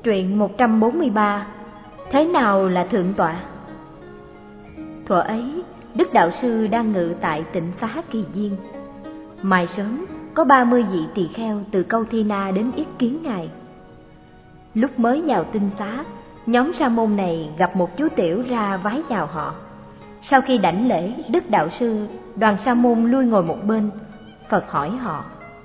Truyện một trăm bốn mươi ba. Thế nào là thượng tọa? Thuở ấy, Đức Đạo Sư đang ngự tại Tịnh Xá Kỳ Viên. Mai sớm, có ba mươi vị tỳ kheo từ Câu Thi Na đến yết kiến Ngài. Lúc mới vào tinh xá, nhóm sa môn này gặp một chú tiểu ra vái chào họ. Sau khi đảnh lễ, Đức Đạo Sư, đoàn sa môn lui ngồi một bên. Phật hỏi họ: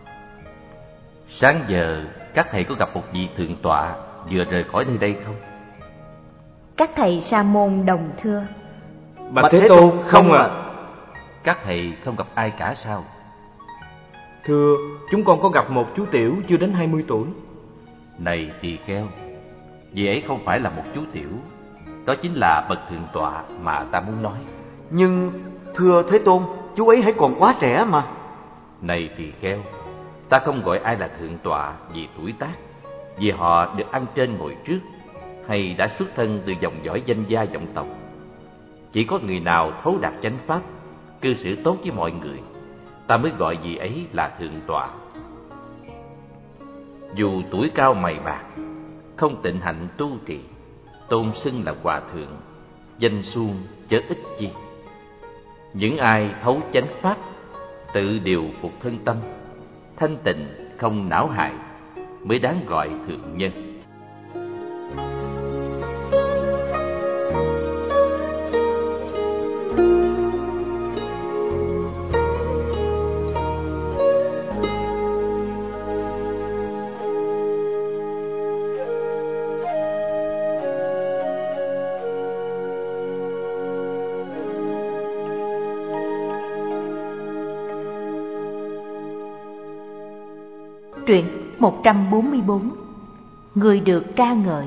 Sáng giờ các thầy có gặp một vị thượng tọa vừa rời khỏi nơi đây không? Các thầy sa môn đồng thưa: Bạch Thế Tôn, không ạ. À. Các thầy không gặp ai cả sao? Thưa, chúng con có gặp một chú tiểu chưa đến hai mươi tuổi. Này tỳ kheo, vị ấy không phải là một chú tiểu, đó chính là bậc thượng tọa mà ta muốn nói. Nhưng thưa Thế Tôn, chú ấy hãy còn quá trẻ mà. Này tỳ kheo, ta không gọi ai là thượng tọa vì tuổi tác, vì họ được ăn trên ngồi trước, hay đã xuất thân từ dòng dõi danh gia vọng tộc. Chỉ có người nào thấu đạt chánh pháp, cư xử tốt với mọi người, ta mới gọi vị ấy là thượng tọa. Dù tuổi cao mày bạc, không tịnh hạnh tu trì, tôn xưng là hòa thượng, danh suông chớ ích chi. Những ai thấu chánh pháp, tự điều phục thân tâm, thanh tịnh không não hại, mới đáng gọi thượng nhân. Truyện một trăm bốn mươi bốn. Người được ca ngợi.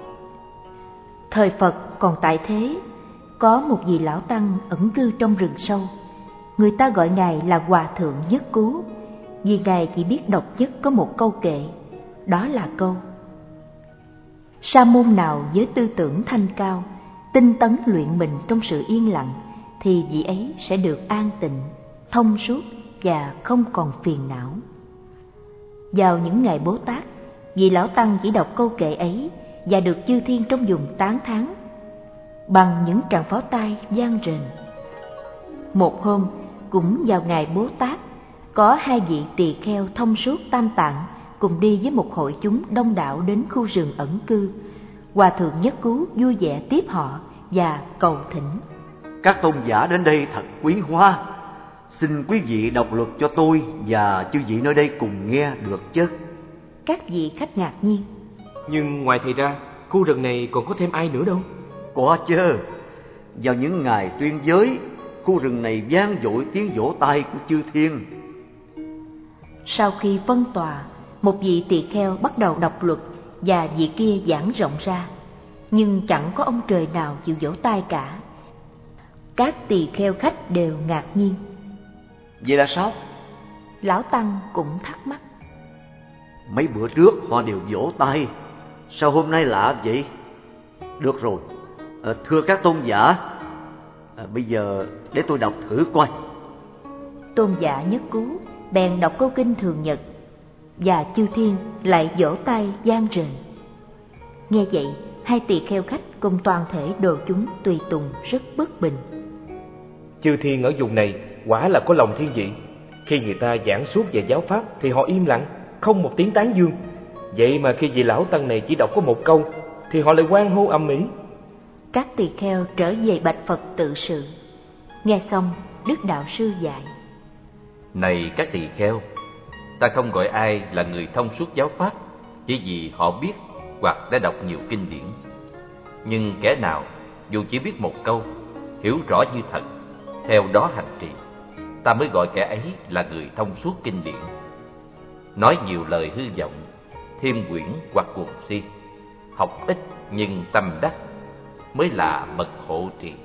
Thời Phật còn tại thế, có một vị lão tăng ẩn cư trong rừng sâu. Người ta gọi Ngài là Hòa Thượng Nhất Cứu, vì Ngài chỉ biết độc nhất có một câu kệ, đó là câu: sa môn nào với tư tưởng thanh cao, tinh tấn luyện mình trong sự yên lặng, thì vị ấy sẽ được an tịnh, thông suốt và không còn phiền não. Vào những ngày Bố Tát, vị lão tăng chỉ đọc câu kệ ấy và được chư thiên trong vùng tán thán bằng những tràng pháo tay vang rền. Một hôm, cũng vào ngày Bố Tát, có hai vị tỳ kheo thông suốt tam tạng cùng đi với một hội chúng đông đảo đến khu rừng ẩn cư. Hòa Thượng Nhất Cứu vui vẻ tiếp họ và cầu thỉnh: Các tôn giả đến đây thật quý hóa, xin quý vị đọc luật cho tôi và chư vị nơi đây cùng nghe được chứ? Các vị khách ngạc nhiên: Nhưng ngoài thầy ra, khu rừng này còn có thêm ai nữa đâu? Có chứ. Vào những ngày tuyên giới, khu rừng này vang dội tiếng vỗ tay của chư thiên. Sau khi phân tòa, một vị tỳ kheo bắt đầu đọc luật và vị kia giảng rộng ra, nhưng chẳng có ông trời nào chịu vỗ tay cả. Các tỳ kheo khách đều ngạc nhiên. Vậy là sao? Lão tăng cũng thắc mắc. Mấy bữa trước họ đều vỗ tay, sao hôm nay lạ vậy? Được rồi, à, thưa các tôn giả, à, bây giờ để tôi đọc thử coi. Tôn giả Nhất Cứu bèn đọc câu kinh thường nhật, và chư thiên lại vỗ tay vang rền. Nghe vậy, hai tỳ kheo khách cùng toàn thể đồ chúng tùy tùng rất bất bình. Chư thiên ở vùng này quả là có lòng thiên vị. Khi người ta giảng suốt về giáo pháp thì họ im lặng, không một tiếng tán dương. Vậy mà khi vị lão tăng này chỉ đọc có một câu thì họ lại hoan hô ầm ĩ. Các tỳ kheo trở về bạch Phật tự sự. Nghe xong, Đức Đạo Sư dạy: Này các tỳ kheo, ta không gọi ai là người thông suốt giáo pháp chỉ vì họ biết hoặc đã đọc nhiều kinh điển. Nhưng kẻ nào dù chỉ biết một câu, hiểu rõ như thật, theo đó hành trì, ta mới gọi kẻ ấy là người thông suốt kinh điển. Nói nhiều lời hư vọng, thêm quyển hoặc cuồng si, học ít nhưng tâm đắc, mới là bậc hộ trì.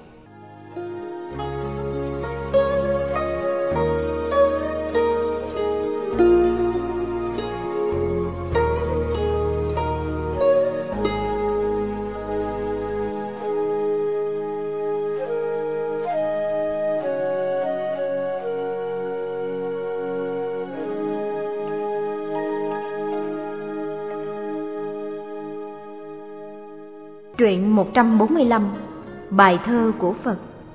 Truyện một trăm bốn mươi lăm. Bài thơ của Phật.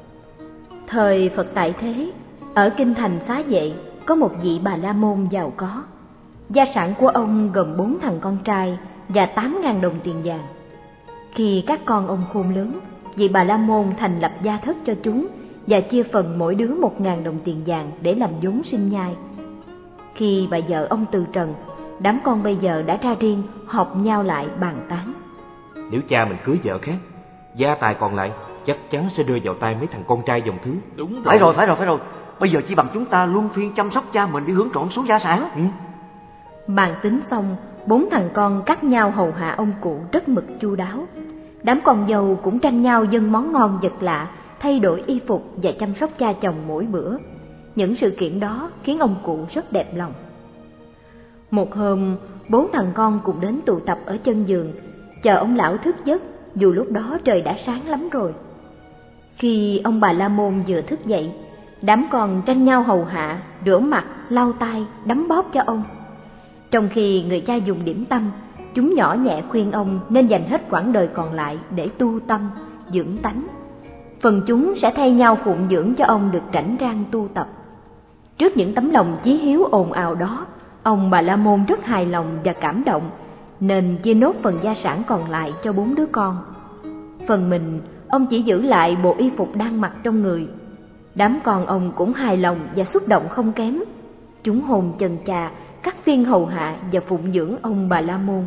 Thời Phật tại thế, ở kinh thành Xá Vệ có một vị Bà La Môn giàu có. Gia sản của ông gồm bốn thằng con trai và tám ngàn đồng tiền vàng. Khi các con ông khôn lớn, vị Bà La Môn thành lập gia thất cho chúng và chia phần mỗi đứa một ngàn đồng tiền vàng để làm vốn sinh nhai. Khi bà vợ ông từ trần, đám con bây giờ đã ra riêng, họp nhau lại bàn tán. Nếu cha mình cưới vợ khác, gia tài còn lại chắc chắn sẽ rơi vào tay mấy thằng con trai dòng thứ. Đúng rồi. Phải rồi, phải rồi, phải rồi. Bây giờ chỉ bằng chúng ta luân phiên chăm sóc cha mình đi hưởng trọn số gia sản. Ừ. Bàn tính xong, bốn thằng con cắt nhau hầu hạ ông cụ rất mực chu đáo. Đám con dâu cũng tranh nhau dâng món ngon vật lạ, thay đổi y phục và chăm sóc cha chồng mỗi bữa. Những sự kiện đó khiến ông cụ rất đẹp lòng. Một hôm, bốn thằng con cùng đến tụ tập ở chân giường, chờ ông lão thức giấc, dù lúc đó trời đã sáng lắm rồi. Khi ông Bà La Môn vừa thức dậy, đám con tranh nhau hầu hạ, rửa mặt, lau tay, đấm bóp cho ông. Trong khi người cha dùng điểm tâm, chúng nhỏ nhẹ khuyên ông nên dành hết quãng đời còn lại để tu tâm, dưỡng tánh. Phần chúng sẽ thay nhau phụng dưỡng cho ông được rảnh rang tu tập. Trước những tấm lòng chí hiếu ồn ào đó, ông Bà La Môn rất hài lòng và cảm động, nên chia nốt phần gia sản còn lại cho bốn đứa con. Phần mình, ông chỉ giữ lại bộ y phục đang mặc trong người. Đám con ông cũng hài lòng và xúc động không kém. Chúng hồn chần chà, cắt phiên hầu hạ và phụng dưỡng ông Bà La Môn.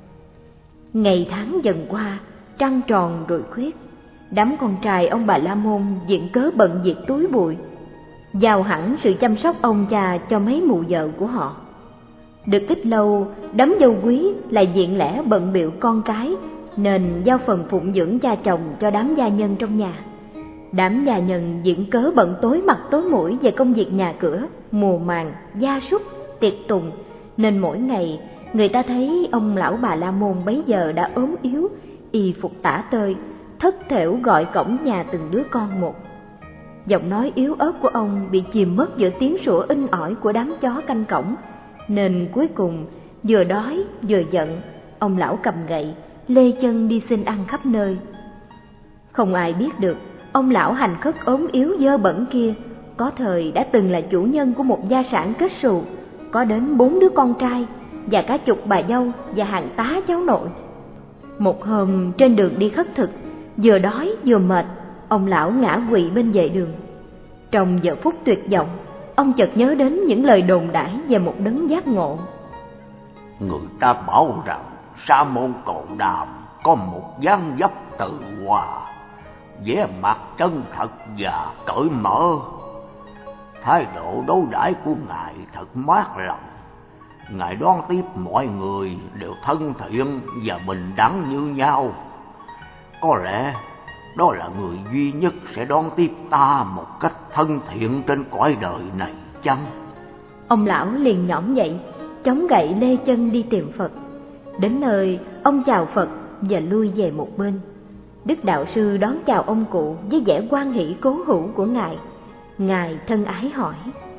Ngày tháng dần qua, trăng tròn rồi khuyết. Đám con trai ông Bà La Môn viện cớ bận việc túi bụi, giao hẳn sự chăm sóc ông cha cho mấy mụ vợ của họ. Được ít lâu, đám dâu quý lại viện lẽ bận bịu con cái, nên giao phần phụng dưỡng cha chồng cho đám gia nhân trong nhà. Đám gia nhân viện cớ bận tối mặt tối mũi về công việc nhà cửa, mùa màng, gia súc, tiệc tùng, nên mỗi ngày người ta thấy ông lão Bà La Môn bấy giờ đã ốm yếu, y phục tả tơi, thất thểu gọi cổng nhà từng đứa con một. Giọng nói yếu ớt của ông bị chìm mất giữa tiếng sủa inh ỏi của đám chó canh cổng, nên cuối cùng vừa đói vừa giận, ông lão cầm gậy lê chân đi xin ăn khắp nơi. Không ai biết được ông lão hành khất ốm yếu dơ bẩn kia có thời đã từng là chủ nhân của một gia sản kết xù, có đến bốn đứa con trai và cả chục bà dâu và hàng tá cháu nội. Một hôm trên đường đi khất thực, vừa đói vừa mệt, ông lão ngã quỵ bên vệ đường. Trong giờ phút tuyệt vọng, ông chợt nhớ đến những lời đồn đãi về một đấng giác ngộ. Người ta bảo rằng Sa môn Cồ Đàm có một dáng dấp từ hòa, vẻ mặt chân thật và cởi mở. Thái độ đối đãi của ngài thật mát lòng. Ngài đón tiếp mọi người đều thân thiện và bình đẳng như nhau. Có lẽ đó là người duy nhất sẽ đón tiếp ta một cách thân thiện trên cõi đời này chăng? Ông lão liền nhõm dậy, chống gậy lê chân đi tìm Phật. Đến nơi, ông chào Phật và lui về một bên. Đức đạo sư đón chào ông cụ với vẻ hoan hỷ cố hữu của ngài. Ngài thân ái hỏi: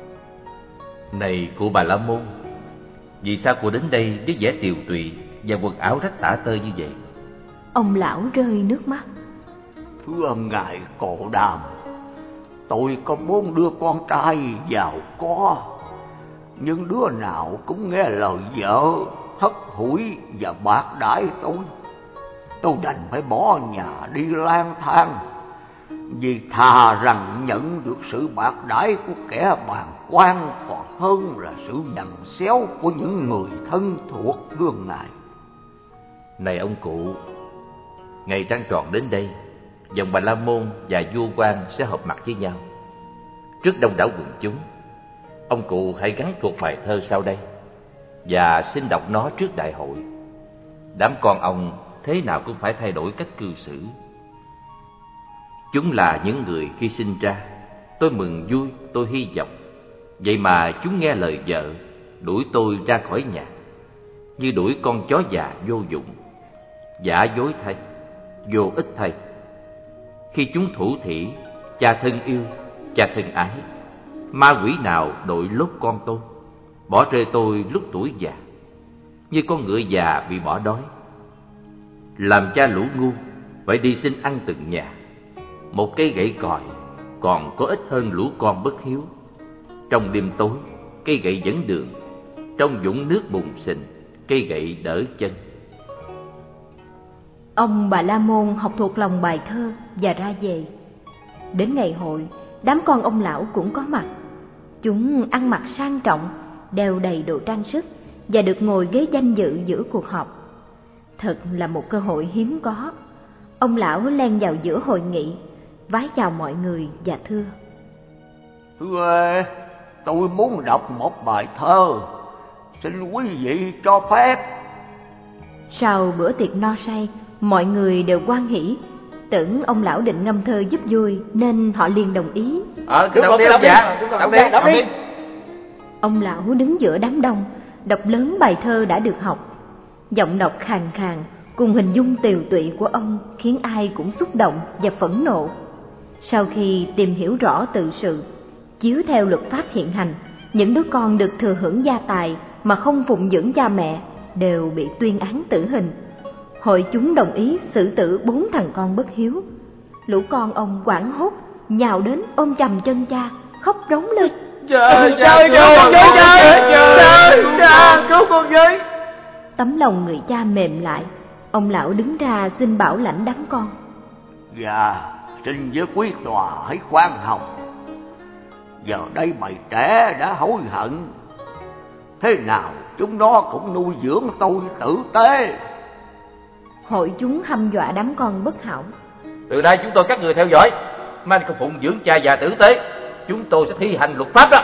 Này cụ Bà La Môn, vì sao cụ đến đây với vẻ tiều tụy và quần áo rách tả tơi như vậy? Ông lão rơi nước mắt. Thưa ngài Cồ Đàm, tôi có bốn đứa con trai giàu có, nhưng đứa nào cũng nghe lời vợ, hất hủi và bạc đãi tôi. Tôi đành phải bỏ nhà đi lang thang, vì thà rằng nhận được sự bạc đãi của kẻ bàng quan còn hơn là sự dằn xéo của những người thân thuộc đương ngài. Này ông cụ, ngày trăng tròn đến đây, dòng Bà La Môn và vua quan sẽ họp mặt với nhau. Trước đông đảo quần chúng, ông cụ hãy gái thuộc bài thơ sau đây và xin đọc nó trước đại hội. Đám con ông thế nào cũng phải thay đổi cách cư xử. Chúng là những người khi sinh ra, tôi mừng vui, tôi hy vọng. Vậy mà chúng nghe lời vợ, đuổi tôi ra khỏi nhà, như đuổi con chó già vô dụng. Giả dối thay, vô ích thay. Khi chúng thủ thỉ, cha thân yêu, cha thân ái, ma quỷ nào đội lốt con tôi, bỏ rơi tôi lúc tuổi già, như con ngựa già bị bỏ đói. Làm cha lũ ngu, phải đi xin ăn từng nhà. Một cây gậy còi còn có ích hơn lũ con bất hiếu. Trong đêm tối, cây gậy dẫn đường. Trong vũng nước bùn xình, cây gậy đỡ chân. Ông Bà La Môn học thuộc lòng bài thơ và ra về. Đến ngày hội, đám con ông lão cũng có mặt. Chúng ăn mặc sang trọng, đeo đầy đồ trang sức và được ngồi ghế danh dự giữa cuộc họp. Thật là một cơ hội hiếm có. Ông lão len vào giữa hội nghị, vái chào mọi người và thưa: Thưa, tôi muốn đọc một bài thơ, xin quý vị cho phép. Sau bữa tiệc no say, mọi người đều hoan hỉ, tưởng ông lão định ngâm thơ giúp vui nên họ liền đồng ý. Ờ, cứ đọc đi, đọc dạ, đọc đi, đọc đi. Ông lão đứng giữa đám đông, đọc lớn bài thơ đã được học. Giọng đọc khàn khàn cùng hình dung tiều tụy của ông khiến ai cũng xúc động và phẫn nộ. Sau khi tìm hiểu rõ tự sự, chiếu theo luật pháp hiện hành, những đứa con được thừa hưởng gia tài mà không phụng dưỡng cha mẹ đều bị tuyên án tử hình. Hội chúng đồng ý xử tử bốn thằng con bất hiếu. Lũ con ông hoảng hốt nhào đến ôm chầm chân cha, khóc rống lên: Trời trời trời trời trời trời cứu con với. Tấm lòng người cha mềm lại, ông lão đứng ra xin bảo lãnh đám con. Dạ, xin với quý tòa hãy khoan hồng. Giờ đây bầy trẻ đã hối hận, thế nào chúng nó cũng nuôi dưỡng tôi tử tế. Hội chúng hăm dọa đám con bất hảo: Từ nay chúng tôi các người theo dõi, mà không phụng dưỡng cha già tử tế, chúng tôi sẽ thi hành luật pháp đó.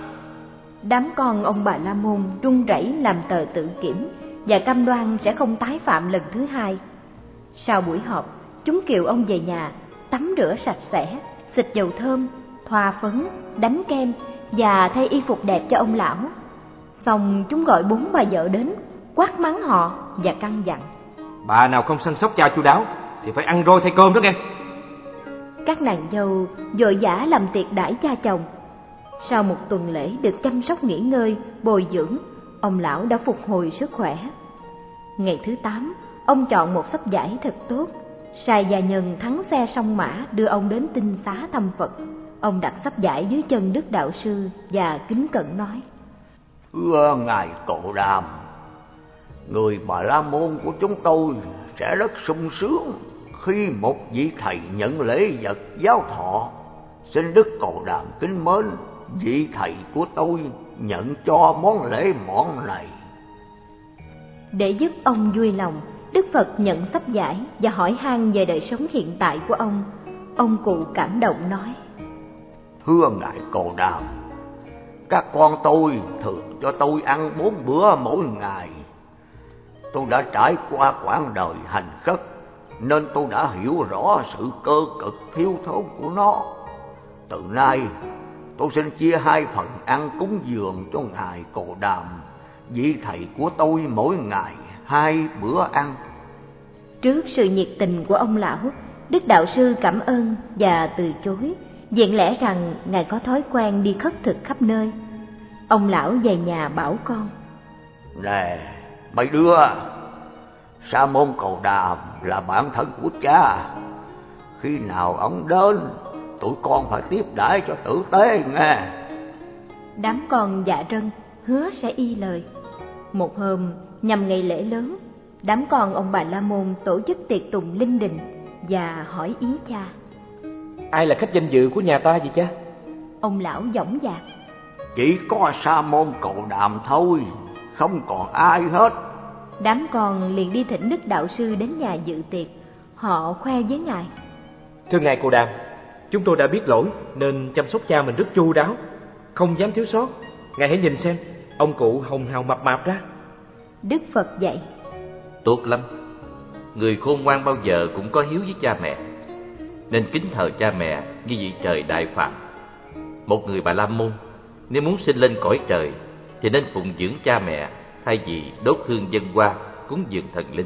Đám con ông Bà La Môn run rẩy làm tờ tự kiểm và cam đoan sẽ không tái phạm lần thứ hai. Sau buổi họp, chúng kêu ông về nhà tắm rửa sạch sẽ, xịt dầu thơm, thoa phấn, đánh kem và thay y phục đẹp cho ông lão. Xong chúng gọi bốn bà vợ đến, quát mắng họ và căn dặn: Bà nào không săn sóc cha chu đáo thì phải ăn roi thay cơm đó nghe. Các nàng dâu vội vã làm tiệc đãi cha chồng. Sau một tuần lễ được chăm sóc nghỉ ngơi, bồi dưỡng, ông lão đã phục hồi sức khỏe. Ngày thứ tám, ông chọn một sắp giải thật tốt, sai gia nhân thắng xe song mã đưa ông đến tinh xá thăm Phật. Ông đặt sắp giải dưới chân Đức Đạo Sư và kính cẩn nói: Thưa ngài Cộ Đàm, người Bà La Môn của chúng tôi sẽ rất sung sướng khi một vị thầy nhận lễ vật giáo thọ. Xin Đức Cộ Đàm kính mến, vị thầy của tôi nhận cho món lễ mọn này. Để giúp ông vui lòng, Đức Phật nhận sắp giải và hỏi han về đời sống hiện tại của ông. Ông cụ cảm động nói: Thưa ngài Cồ Đàm, các con tôi thường cho tôi ăn bốn bữa mỗi ngày. Tôi đã trải qua quãng đời hành khất nên tôi đã hiểu rõ sự cơ cực thiếu thốn của nó. Từ nay tôi xin chia hai phần ăn cúng dường cho ngài Cồ Đàm, vị thầy của tôi, mỗi ngày hai bữa ăn. Trước sự nhiệt tình của ông lão, Đức Đạo Sư cảm ơn và từ chối, viện lẽ rằng ngài có thói quen đi khất thực khắp nơi. Ông lão về nhà bảo con: Nè mấy đứa, Sa môn Cồ Đàm là bạn thân của cha. Khi nào ông đến, tụi con phải tiếp đãi cho tử tế nghe. Đám con dạ rân, hứa sẽ y lời. Một hôm nhằm ngày lễ lớn, đám con ông Bà La Môn tổ chức tiệc tùng linh đình và hỏi ý cha: Ai là khách danh dự của nhà ta vậy cha? Ông lão dõng dạc: Chỉ có Sa môn Cồ Đàm thôi, không còn ai hết. Đám con liền đi thỉnh Đức Đạo Sư đến nhà dự tiệc. Họ khoe với ngài: Thưa ngài Cồ Đàm, chúng tôi đã biết lỗi nên chăm sóc cha mình rất chu đáo, không dám thiếu sót. Ngài hãy nhìn xem, ông cụ hồng hào mập mạp ra. Đức Phật dạy: Tốt lắm. Người khôn ngoan bao giờ cũng có hiếu với cha mẹ, nên kính thờ cha mẹ như vị trời đại phàm. Một người Bà La Môn nếu muốn sinh lên cõi trời thì nên phụng dưỡng cha mẹ thay vì đốt hương dân hoa cúng dường thần linh.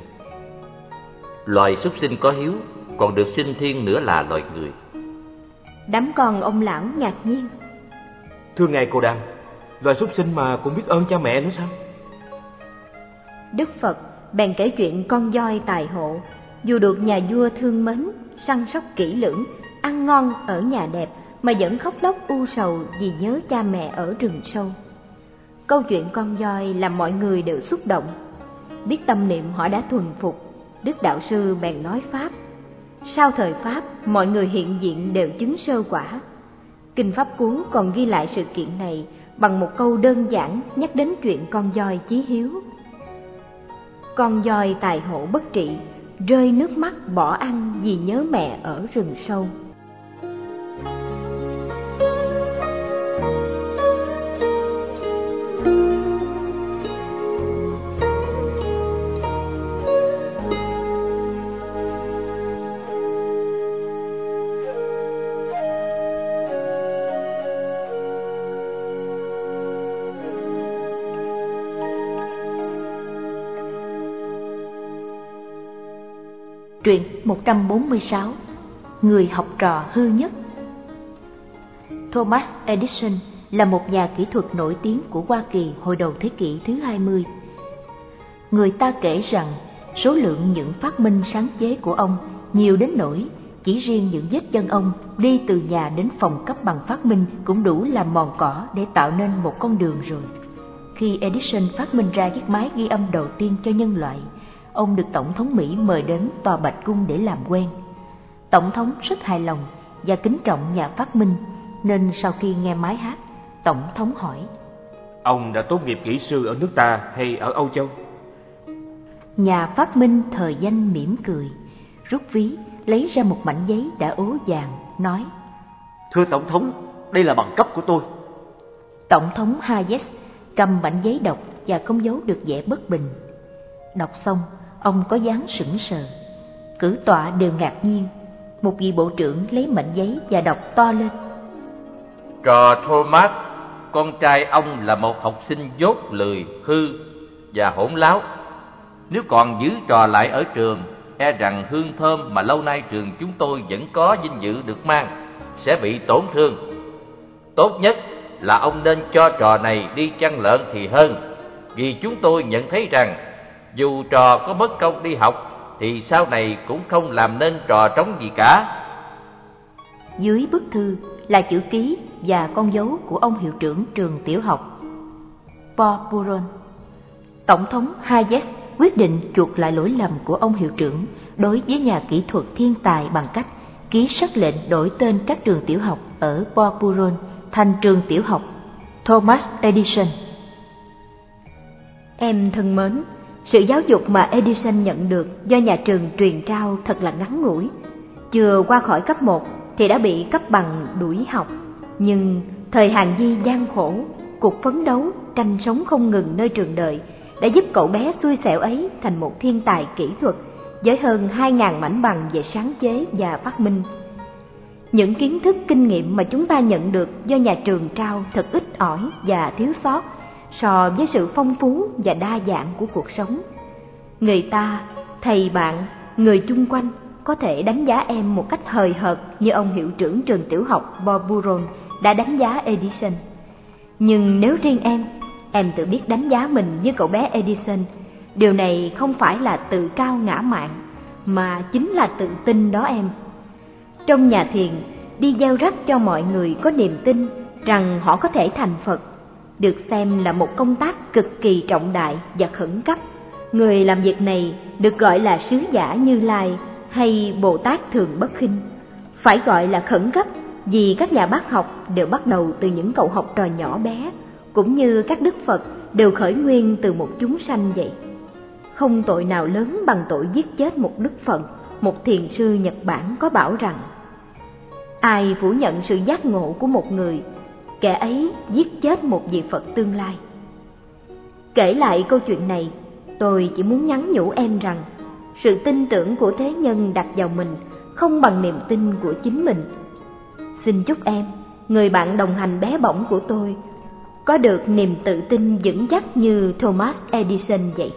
Loài súc sinh có hiếu còn được sinh thiên nữa là loài người. Đám con ông lão ngạc nhiên: Thưa ngài Cồ Đàm, loài súc sinh mà cũng biết ơn cha mẹ nữa sao? Đức Phật bèn kể chuyện con voi tài hộ. dù được nhà vua thương mến, săn sóc kỹ lưỡng, ăn ngon ở nhà đẹp, mà vẫn khóc lóc u sầu vì nhớ cha mẹ ở rừng sâu. Câu chuyện con voi làm mọi người đều xúc động. Biết tâm niệm họ đã thuần phục, Đức Đạo Sư bèn nói Pháp. Sau thời Pháp, mọi người hiện diện đều chứng sơ quả. Kinh Pháp Cú còn ghi lại sự kiện này bằng một câu đơn giản nhắc đến chuyện con voi chí hiếu. Con voi tài hộ bất trị, rơi nước mắt bỏ ăn vì nhớ mẹ ở rừng sâu. Truyện một trăm bốn mươi sáu. Người học trò hư nhất. Thomas Edison là một nhà kỹ thuật nổi tiếng của Hoa Kỳ hồi đầu thế kỷ thứ hai mươi. Người ta kể rằng số lượng những phát minh sáng chế của ông nhiều đến nỗi chỉ riêng những vết chân ông đi từ nhà đến phòng cấp bằng phát minh cũng đủ làm mòn cỏ để tạo nên một con đường rồi. Khi Edison phát minh ra chiếc máy ghi âm đầu tiên cho nhân loại, ông được Tổng thống Mỹ mời đến Tòa Bạch Cung để làm quen. Tổng thống rất hài lòng và kính trọng nhà phát minh, nên sau khi nghe máy hát, Tổng thống hỏi: Ông đã tốt nghiệp kỹ sư ở nước ta hay ở Âu Châu? Nhà phát minh thời danh mỉm cười, rút ví lấy ra một mảnh giấy đã ố vàng, nói: Thưa Tổng thống, đây là bằng cấp của tôi. Tổng thống Hayes cầm mảnh giấy đọc và không giấu được vẻ bất bình. Đọc xong, ông có dáng sững sờ. Cử tọa đều ngạc nhiên. Một vị bộ trưởng lấy mảnh giấy và đọc to lên: Trò Thomas, con trai ông là một học sinh dốt lười, hư và hỗn láo. Nếu còn giữ trò lại ở trường, e rằng hương thơm mà lâu nay trường chúng tôi vẫn có vinh dự được mang sẽ bị tổn thương. Tốt nhất là ông nên cho trò này đi chăn lợn thì hơn, vì chúng tôi nhận thấy rằng dù trò có mất công đi học thì sau này cũng không làm nên trò trống gì cả. Dưới bức thư là chữ ký và con dấu của ông hiệu trưởng trường tiểu học Paul Buron. Tổng thống Hayes quyết định chuộc lại lỗi lầm của ông hiệu trưởng đối với nhà kỹ thuật thiên tài bằng cách ký sắc lệnh đổi tên các trường tiểu học ở Paul Buron thành trường tiểu học Thomas Edison. Em thân mến, sự giáo dục mà Edison nhận được do nhà trường truyền trao thật là ngắn ngủi. Chưa qua khỏi cấp một thì đã bị cấp bằng đuổi học. Nhưng thời hàng di gian khổ, cuộc phấn đấu, tranh sống không ngừng nơi trường đời đã giúp cậu bé xui xẻo ấy thành một thiên tài kỹ thuật với hơn hai nghìn mảnh bằng về sáng chế và phát minh. Những kiến thức kinh nghiệm mà chúng ta nhận được do nhà trường trao thật ít ỏi và thiếu sót so với sự phong phú và đa dạng của cuộc sống. Người ta, thầy bạn, người chung quanh có thể đánh giá em một cách hời hợt như ông hiệu trưởng trường tiểu học Paul Buron đã đánh giá Edison. Nhưng nếu riêng em, em tự biết đánh giá mình như cậu bé Edison, điều này không phải là tự cao ngã mạn, mà chính là tự tin đó em. Trong nhà thiền, đi gieo rắc cho mọi người có niềm tin rằng họ có thể thành Phật, được xem là một công tác cực kỳ trọng đại và khẩn cấp. Người làm việc này được gọi là sứ giả Như Lai hay Bồ Tát Thường Bất Khinh. Phải gọi là khẩn cấp vì các nhà bác học đều bắt đầu từ những cậu học trò nhỏ bé, cũng như các đức Phật đều khởi nguyên từ một chúng sanh vậy. Không tội nào lớn bằng tội giết chết một đức Phật. Một thiền sư Nhật Bản có bảo rằng: ai phủ nhận sự giác ngộ của một người, kẻ ấy giết chết một vị Phật tương lai. Kể lại câu chuyện này, tôi chỉ muốn nhắn nhủ em rằng sự tin tưởng của thế nhân đặt vào mình không bằng niềm tin của chính mình. Xin chúc em, người bạn đồng hành bé bỏng của tôi, có được niềm tự tin vững chắc như Thomas Edison vậy.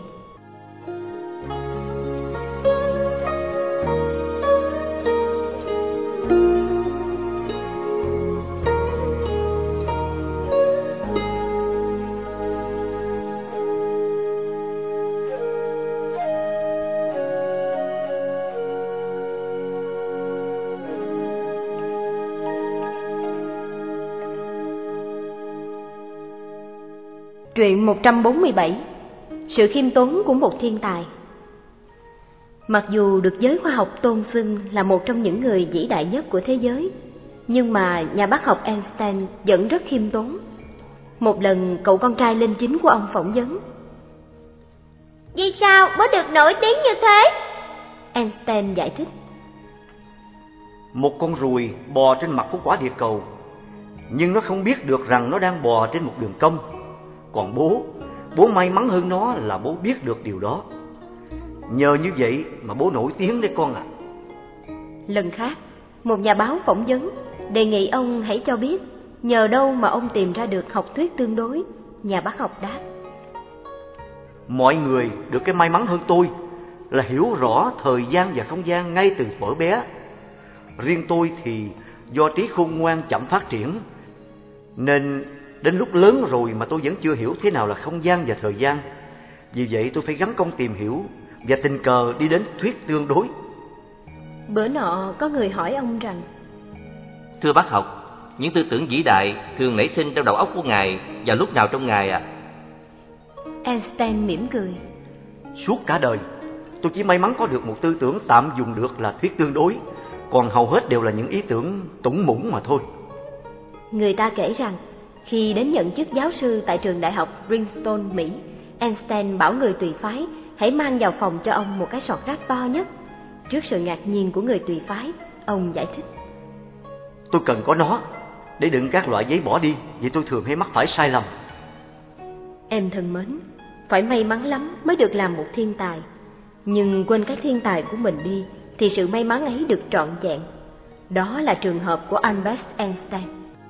Truyện một trăm bốn mươi bảy. Sự khiêm tốn của một thiên tài. Mặc dù được giới khoa học tôn xưng là một trong những người vĩ đại nhất của thế giới, nhưng mà nhà bác học Einstein vẫn rất khiêm tốn. Một lần cậu con trai lên chính của ông phỏng vấn: Vì sao bố được nổi tiếng như thế? Einstein giải thích: Một con ruồi bò trên mặt của quả địa cầu, nhưng nó không biết được rằng nó đang bò trên một đường cong. Còn bố, bố may mắn hơn nó là bố biết được điều đó. Nhờ như vậy mà bố nổi tiếng đấy con ạ. À. Lần khác, một nhà báo phỏng vấn đề nghị ông hãy cho biết nhờ đâu mà ông tìm ra được học thuyết tương đối. Nhà bác học đáp: Mọi người được cái may mắn hơn tôi là hiểu rõ thời gian và không gian ngay từ thuở bé. Riêng tôi thì do trí khôn ngoan chậm phát triển, nên đến lúc lớn rồi mà tôi vẫn chưa hiểu thế nào là không gian và thời gian. Vì vậy tôi phải gắng công tìm hiểu và tình cờ đi đến thuyết tương đối. Bữa nọ có người hỏi ông rằng: Thưa bác học, những tư tưởng vĩ đại thường nảy sinh trong đầu óc của ngài vào lúc nào trong ngày ạ? À? Einstein mỉm cười: Suốt cả đời tôi chỉ may mắn có được một tư tưởng tạm dùng được là thuyết tương đối, còn hầu hết đều là những ý tưởng tủng mũng mà thôi. Người ta kể rằng khi đến nhận chức giáo sư tại trường đại học Princeton, Mỹ, Einstein bảo người tùy phái hãy mang vào phòng cho ông một cái sọt rác to nhất. Trước sự ngạc nhiên của người tùy phái, ông giải thích: Tôi cần có nó để đựng các loại giấy bỏ đi, vì tôi thường hay mắc phải sai lầm. Em thân mến, phải may mắn lắm mới được làm một thiên tài. Nhưng quên cái thiên tài của mình đi thì sự may mắn ấy được trọn vẹn. Đó là trường hợp của Albert Einstein.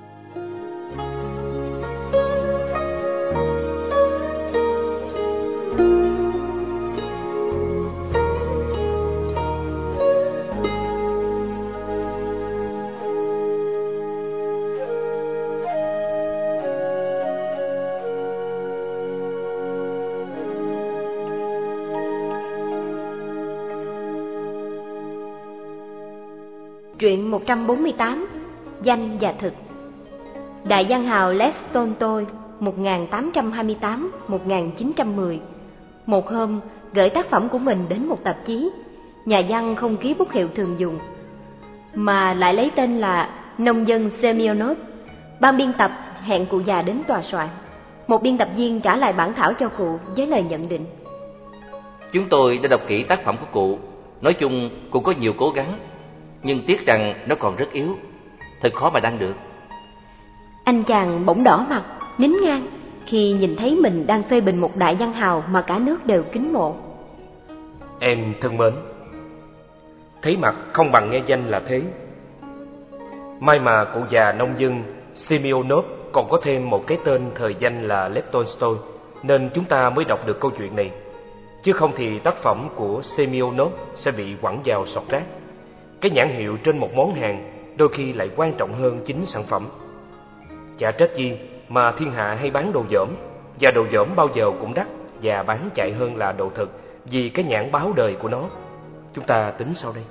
Truyện một trăm bốn mươi tám. Danh và thực. Đại văn hào Lev Tolstoy một nghìn tám trăm hai mươi tám đến một nghìn chín trăm mười một hôm gửi tác phẩm của mình đến một tạp chí. Nhà văn không ký bút hiệu thường dùng, mà lại lấy tên là Nông dân Semyonov. Ban biên tập hẹn cụ già đến tòa soạn. Một biên tập viên trả lại bản thảo cho cụ với lời nhận định: Chúng tôi đã đọc kỹ tác phẩm của cụ. Nói chung cụ có nhiều cố gắng, nhưng tiếc rằng nó còn rất yếu, thật khó mà đăng được. Anh chàng bỗng đỏ mặt, nín ngang khi nhìn thấy mình đang phê bình một đại văn hào mà cả nước đều kính mộ. Em thân mến, thấy mặt không bằng nghe danh là thế. May mà cụ già nông dân Semyonov còn có thêm một cái tên thời danh là Lev Tolstoy, nên chúng ta mới đọc được câu chuyện này. Chứ không thì tác phẩm của Semyonov sẽ bị quẳng vào sọt rác. Cái nhãn hiệu trên một món hàng đôi khi lại quan trọng hơn chính sản phẩm. Chả trách gì mà thiên hạ hay bán đồ dởm, và đồ dởm bao giờ cũng đắt và bán chạy hơn là đồ thực, vì cái nhãn báo đời của nó. Chúng ta tính sau đây.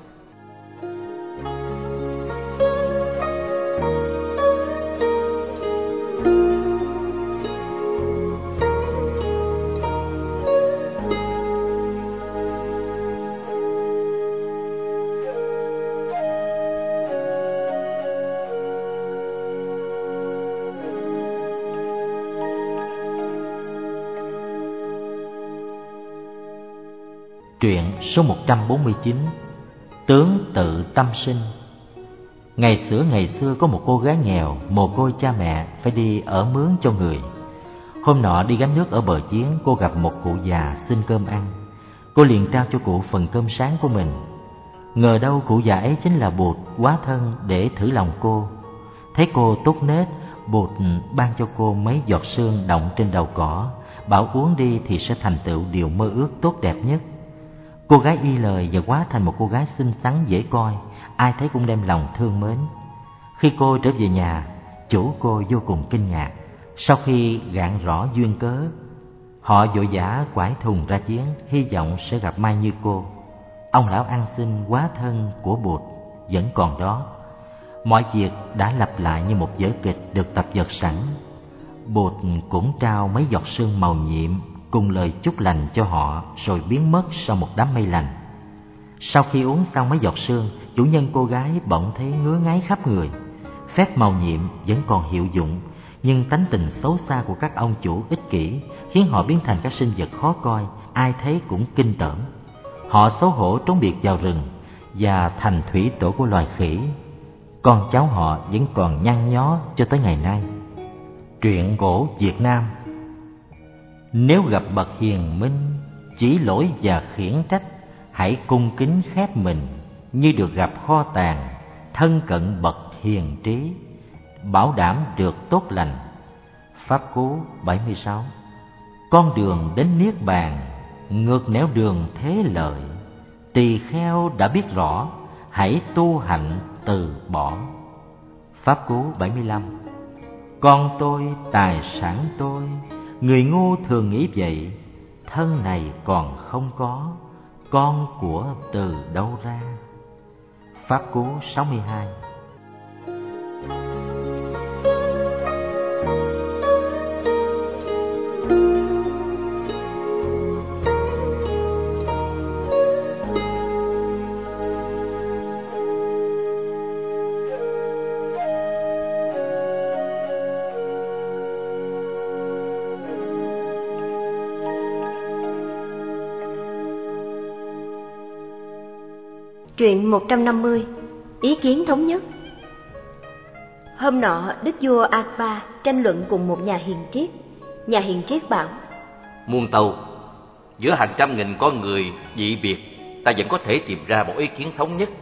Truyện số một trăm bốn mươi chín. Tướng tự tâm sinh. Ngày xưa ngày xưa có một cô gái nghèo, mồ côi cha mẹ, phải đi ở mướn cho người. Hôm nọ đi gánh nước ở bờ giếng, cô gặp một cụ già xin cơm ăn. Cô liền trao cho cụ phần cơm sáng của mình. Ngờ đâu cụ già ấy chính là Bụt hóa thân để thử lòng cô. Thấy cô tốt nết, Bụt ban cho cô mấy giọt sương động trên đầu cỏ, bảo uống đi thì sẽ thành tựu điều mơ ước tốt đẹp nhất. Cô gái y lời và hóa thành một cô gái xinh xắn dễ coi, ai thấy cũng đem lòng thương mến. Khi cô trở về nhà, chủ cô vô cùng kinh ngạc. Sau khi gạn rõ duyên cớ, họ vội vã quải thùng ra giếng, hy vọng sẽ gặp may như cô. Ông lão ăn xin hóa thân của Bụt vẫn còn đó. Mọi việc đã lặp lại như một vở kịch được tập dượt sẵn. Bụt cũng trao mấy giọt sương màu nhiệm cùng lời chúc lành cho họ, rồi biến mất sau một đám mây lành. Sau khi uống xong mấy giọt sương, chủ nhân cô gái bỗng thấy ngứa ngáy khắp người. Phép màu nhiệm vẫn còn hiệu dụng, nhưng tánh tình xấu xa của các ông chủ ích kỷ khiến họ biến thành các sinh vật khó coi, ai thấy cũng kinh tởm. Họ xấu hổ trốn biệt vào rừng và thành thủy tổ của loài khỉ. Con cháu họ vẫn còn nhăn nhó cho tới ngày nay. Truyện cổ Việt Nam. Nếu gặp bậc hiền minh, chỉ lỗi và khiển trách, hãy cung kính khép mình, như được gặp kho tàng, thân cận bậc hiền trí, bảo đảm được tốt lành. Pháp Cú bảy mươi sáu. Con đường đến Niết Bàn, ngược nẻo đường thế lợi, tỳ kheo đã biết rõ, hãy tu hạnh từ bỏ. Pháp Cú bảy mươi lăm. Con tôi, tài sản tôi, người ngu thường nghĩ vậy, thân này còn không có, con của từ đâu ra. Pháp Cú sáu mươi hai. Truyện một trăm năm mươi. Ý kiến thống nhất. Hôm nọ, đức vua Akbar tranh luận cùng một nhà hiền triết. Nhà hiền triết bảo: Muôn tâu, giữa hàng trăm nghìn con người dị biệt, ta vẫn có thể tìm ra một ý kiến thống nhất.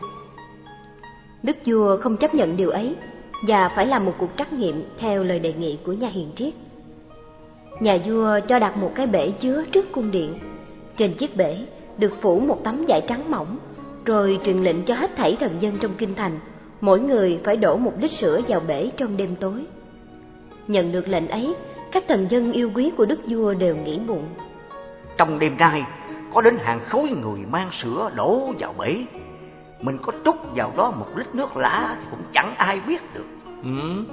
Đức vua không chấp nhận điều ấy và phải làm một cuộc trắc nghiệm theo lời đề nghị của nhà hiền triết. Nhà vua cho đặt một cái bể chứa trước cung điện. Trên chiếc bể được phủ một tấm vải trắng mỏng, rồi truyền lệnh cho hết thảy thần dân trong kinh thành, mỗi người phải đổ một lít sữa vào bể trong đêm tối. Nhận được lệnh ấy, các thần dân yêu quý của đức vua đều nghĩ bụng: Trong đêm nay có đến hàng khối người mang sữa đổ vào bể, mình có trút vào đó một lít nước lã thì cũng chẳng ai biết được. Ừ.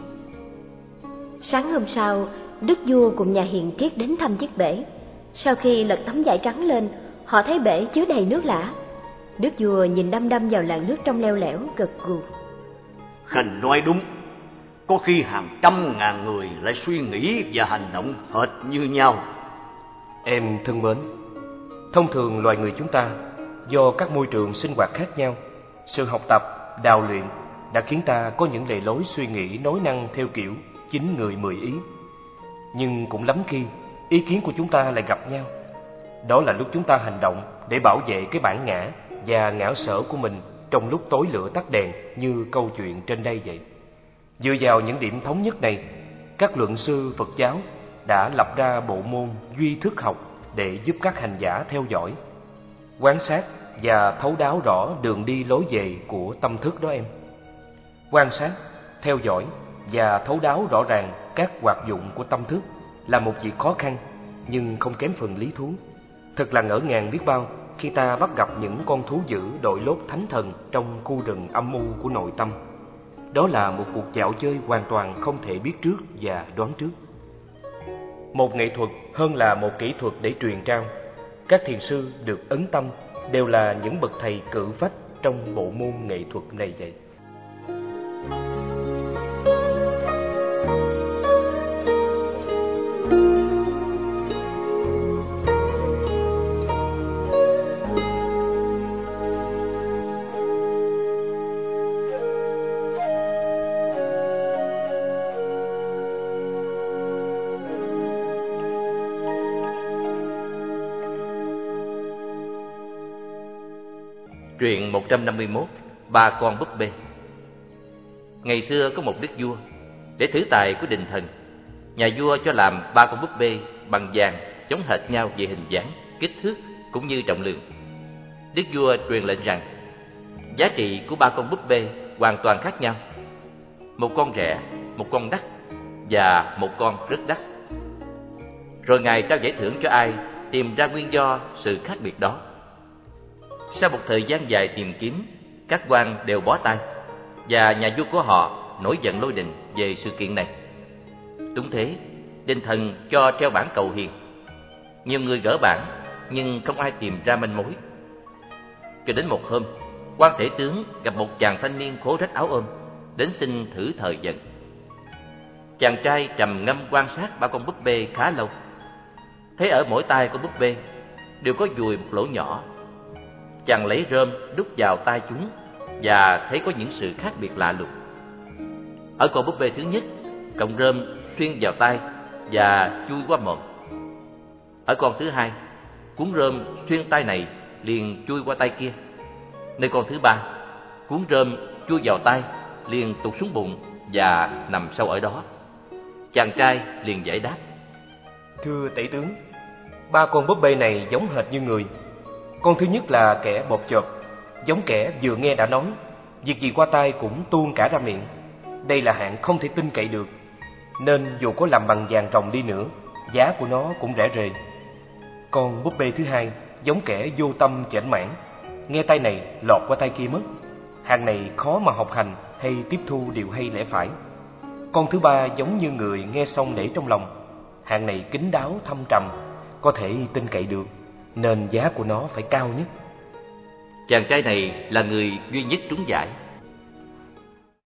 Sáng hôm sau, đức vua cùng nhà hiền triết đến thăm chiếc bể. Sau khi lật tấm vải trắng lên, họ thấy bể chứa đầy nước lã. Đức vua nhìn đăm đăm vào làn nước trong leo lẻo, gật gù: Khanh nói đúng, có khi hàng trăm ngàn người lại suy nghĩ và hành động hệt như nhau. Em thân mến, thông thường loài người chúng ta do các môi trường sinh hoạt khác nhau, sự học tập, đào luyện đã khiến ta có những lề lối suy nghĩ nói năng theo kiểu chín người mười ý. Nhưng cũng lắm khi ý kiến của chúng ta lại gặp nhau. Đó là lúc chúng ta hành động để bảo vệ cái bản ngã và ngã sở của mình trong lúc tối lửa tắt đèn, như câu chuyện trên đây vậy. Dựa vào những điểm thống nhất này, các luận sư Phật giáo đã lập ra bộ môn duy thức học để giúp các hành giả theo dõi, quan sát và thấu đáo rõ đường đi lối về của tâm thức đó em. Quan sát, theo dõi và thấu đáo rõ ràng các hoạt dụng của tâm thức là một việc khó khăn nhưng không kém phần lý thú. Thật là ngỡ ngàng biết bao khi ta bắt gặp những con thú dữ đội lốt thánh thần trong khu rừng âm u của nội tâm. Đó là một cuộc dạo chơi hoàn toàn không thể biết trước và đoán trước. Một nghệ thuật hơn là một kỹ thuật để truyền trao. Các thiền sư được ấn tâm đều là những bậc thầy cự phách trong bộ môn nghệ thuật này vậy. Truyện một trăm năm mươi mốt. Ba con búp bê. Ngày xưa có một đức vua, để thử tài của đình thần, nhà vua cho làm ba con búp bê bằng vàng giống hệt nhau về hình dáng, kích thước cũng như trọng lượng. Đức vua truyền lệnh rằng giá trị của ba con búp bê hoàn toàn khác nhau. Một con rẻ, một con đắt và một con rất đắt. Rồi ngài trao giải thưởng cho ai tìm ra nguyên do sự khác biệt đó. Sau một thời gian dài tìm kiếm, các quan đều bó tay, và nhà vua của họ nổi giận lôi đình về sự kiện này. Đúng thế, đền thần cho treo bảng cầu hiền. Nhiều người gỡ bảng nhưng không ai tìm ra manh mối. Cho đến một hôm, quan tể tướng gặp một chàng thanh niên khố rách áo ôm, đến xin thử thời vận. Chàng trai trầm ngâm quan sát ba con búp bê khá lâu. Thấy ở mỗi tay của búp bê đều có dùi một lỗ nhỏ. Chàng lấy rơm đút vào tay chúng và thấy có những sự khác biệt lạ lùng. Ở con búp bê thứ nhất, cọng rơm xuyên vào tay và chui qua mồm. Ở con thứ hai, cuốn rơm xuyên tay này liền chui qua tay kia. Nơi con thứ ba, cuốn rơm chui vào tay liền tụt xuống bụng và nằm sâu ở đó. Chàng trai liền giải đáp: Thưa tể tướng, ba con búp bê này giống hệt như người. Con thứ nhất là kẻ bột chộp, giống kẻ vừa nghe đã nói, việc gì qua tai cũng tuôn cả ra miệng. Đây là hạng không thể tin cậy được, nên dù có làm bằng vàng ròng đi nữa, giá của nó cũng rẻ rề. Con búp bê thứ hai giống kẻ vô tâm chểnh mãn, nghe tay này lọt qua tay kia mất. Hàng này khó mà học hành hay tiếp thu điều hay lẽ phải. Con thứ ba giống như người nghe xong để trong lòng. Hàng này kín đáo thâm trầm, có thể tin cậy được, nên giá của nó phải cao nhất. Chàng trai này là người duy nhất trúng giải.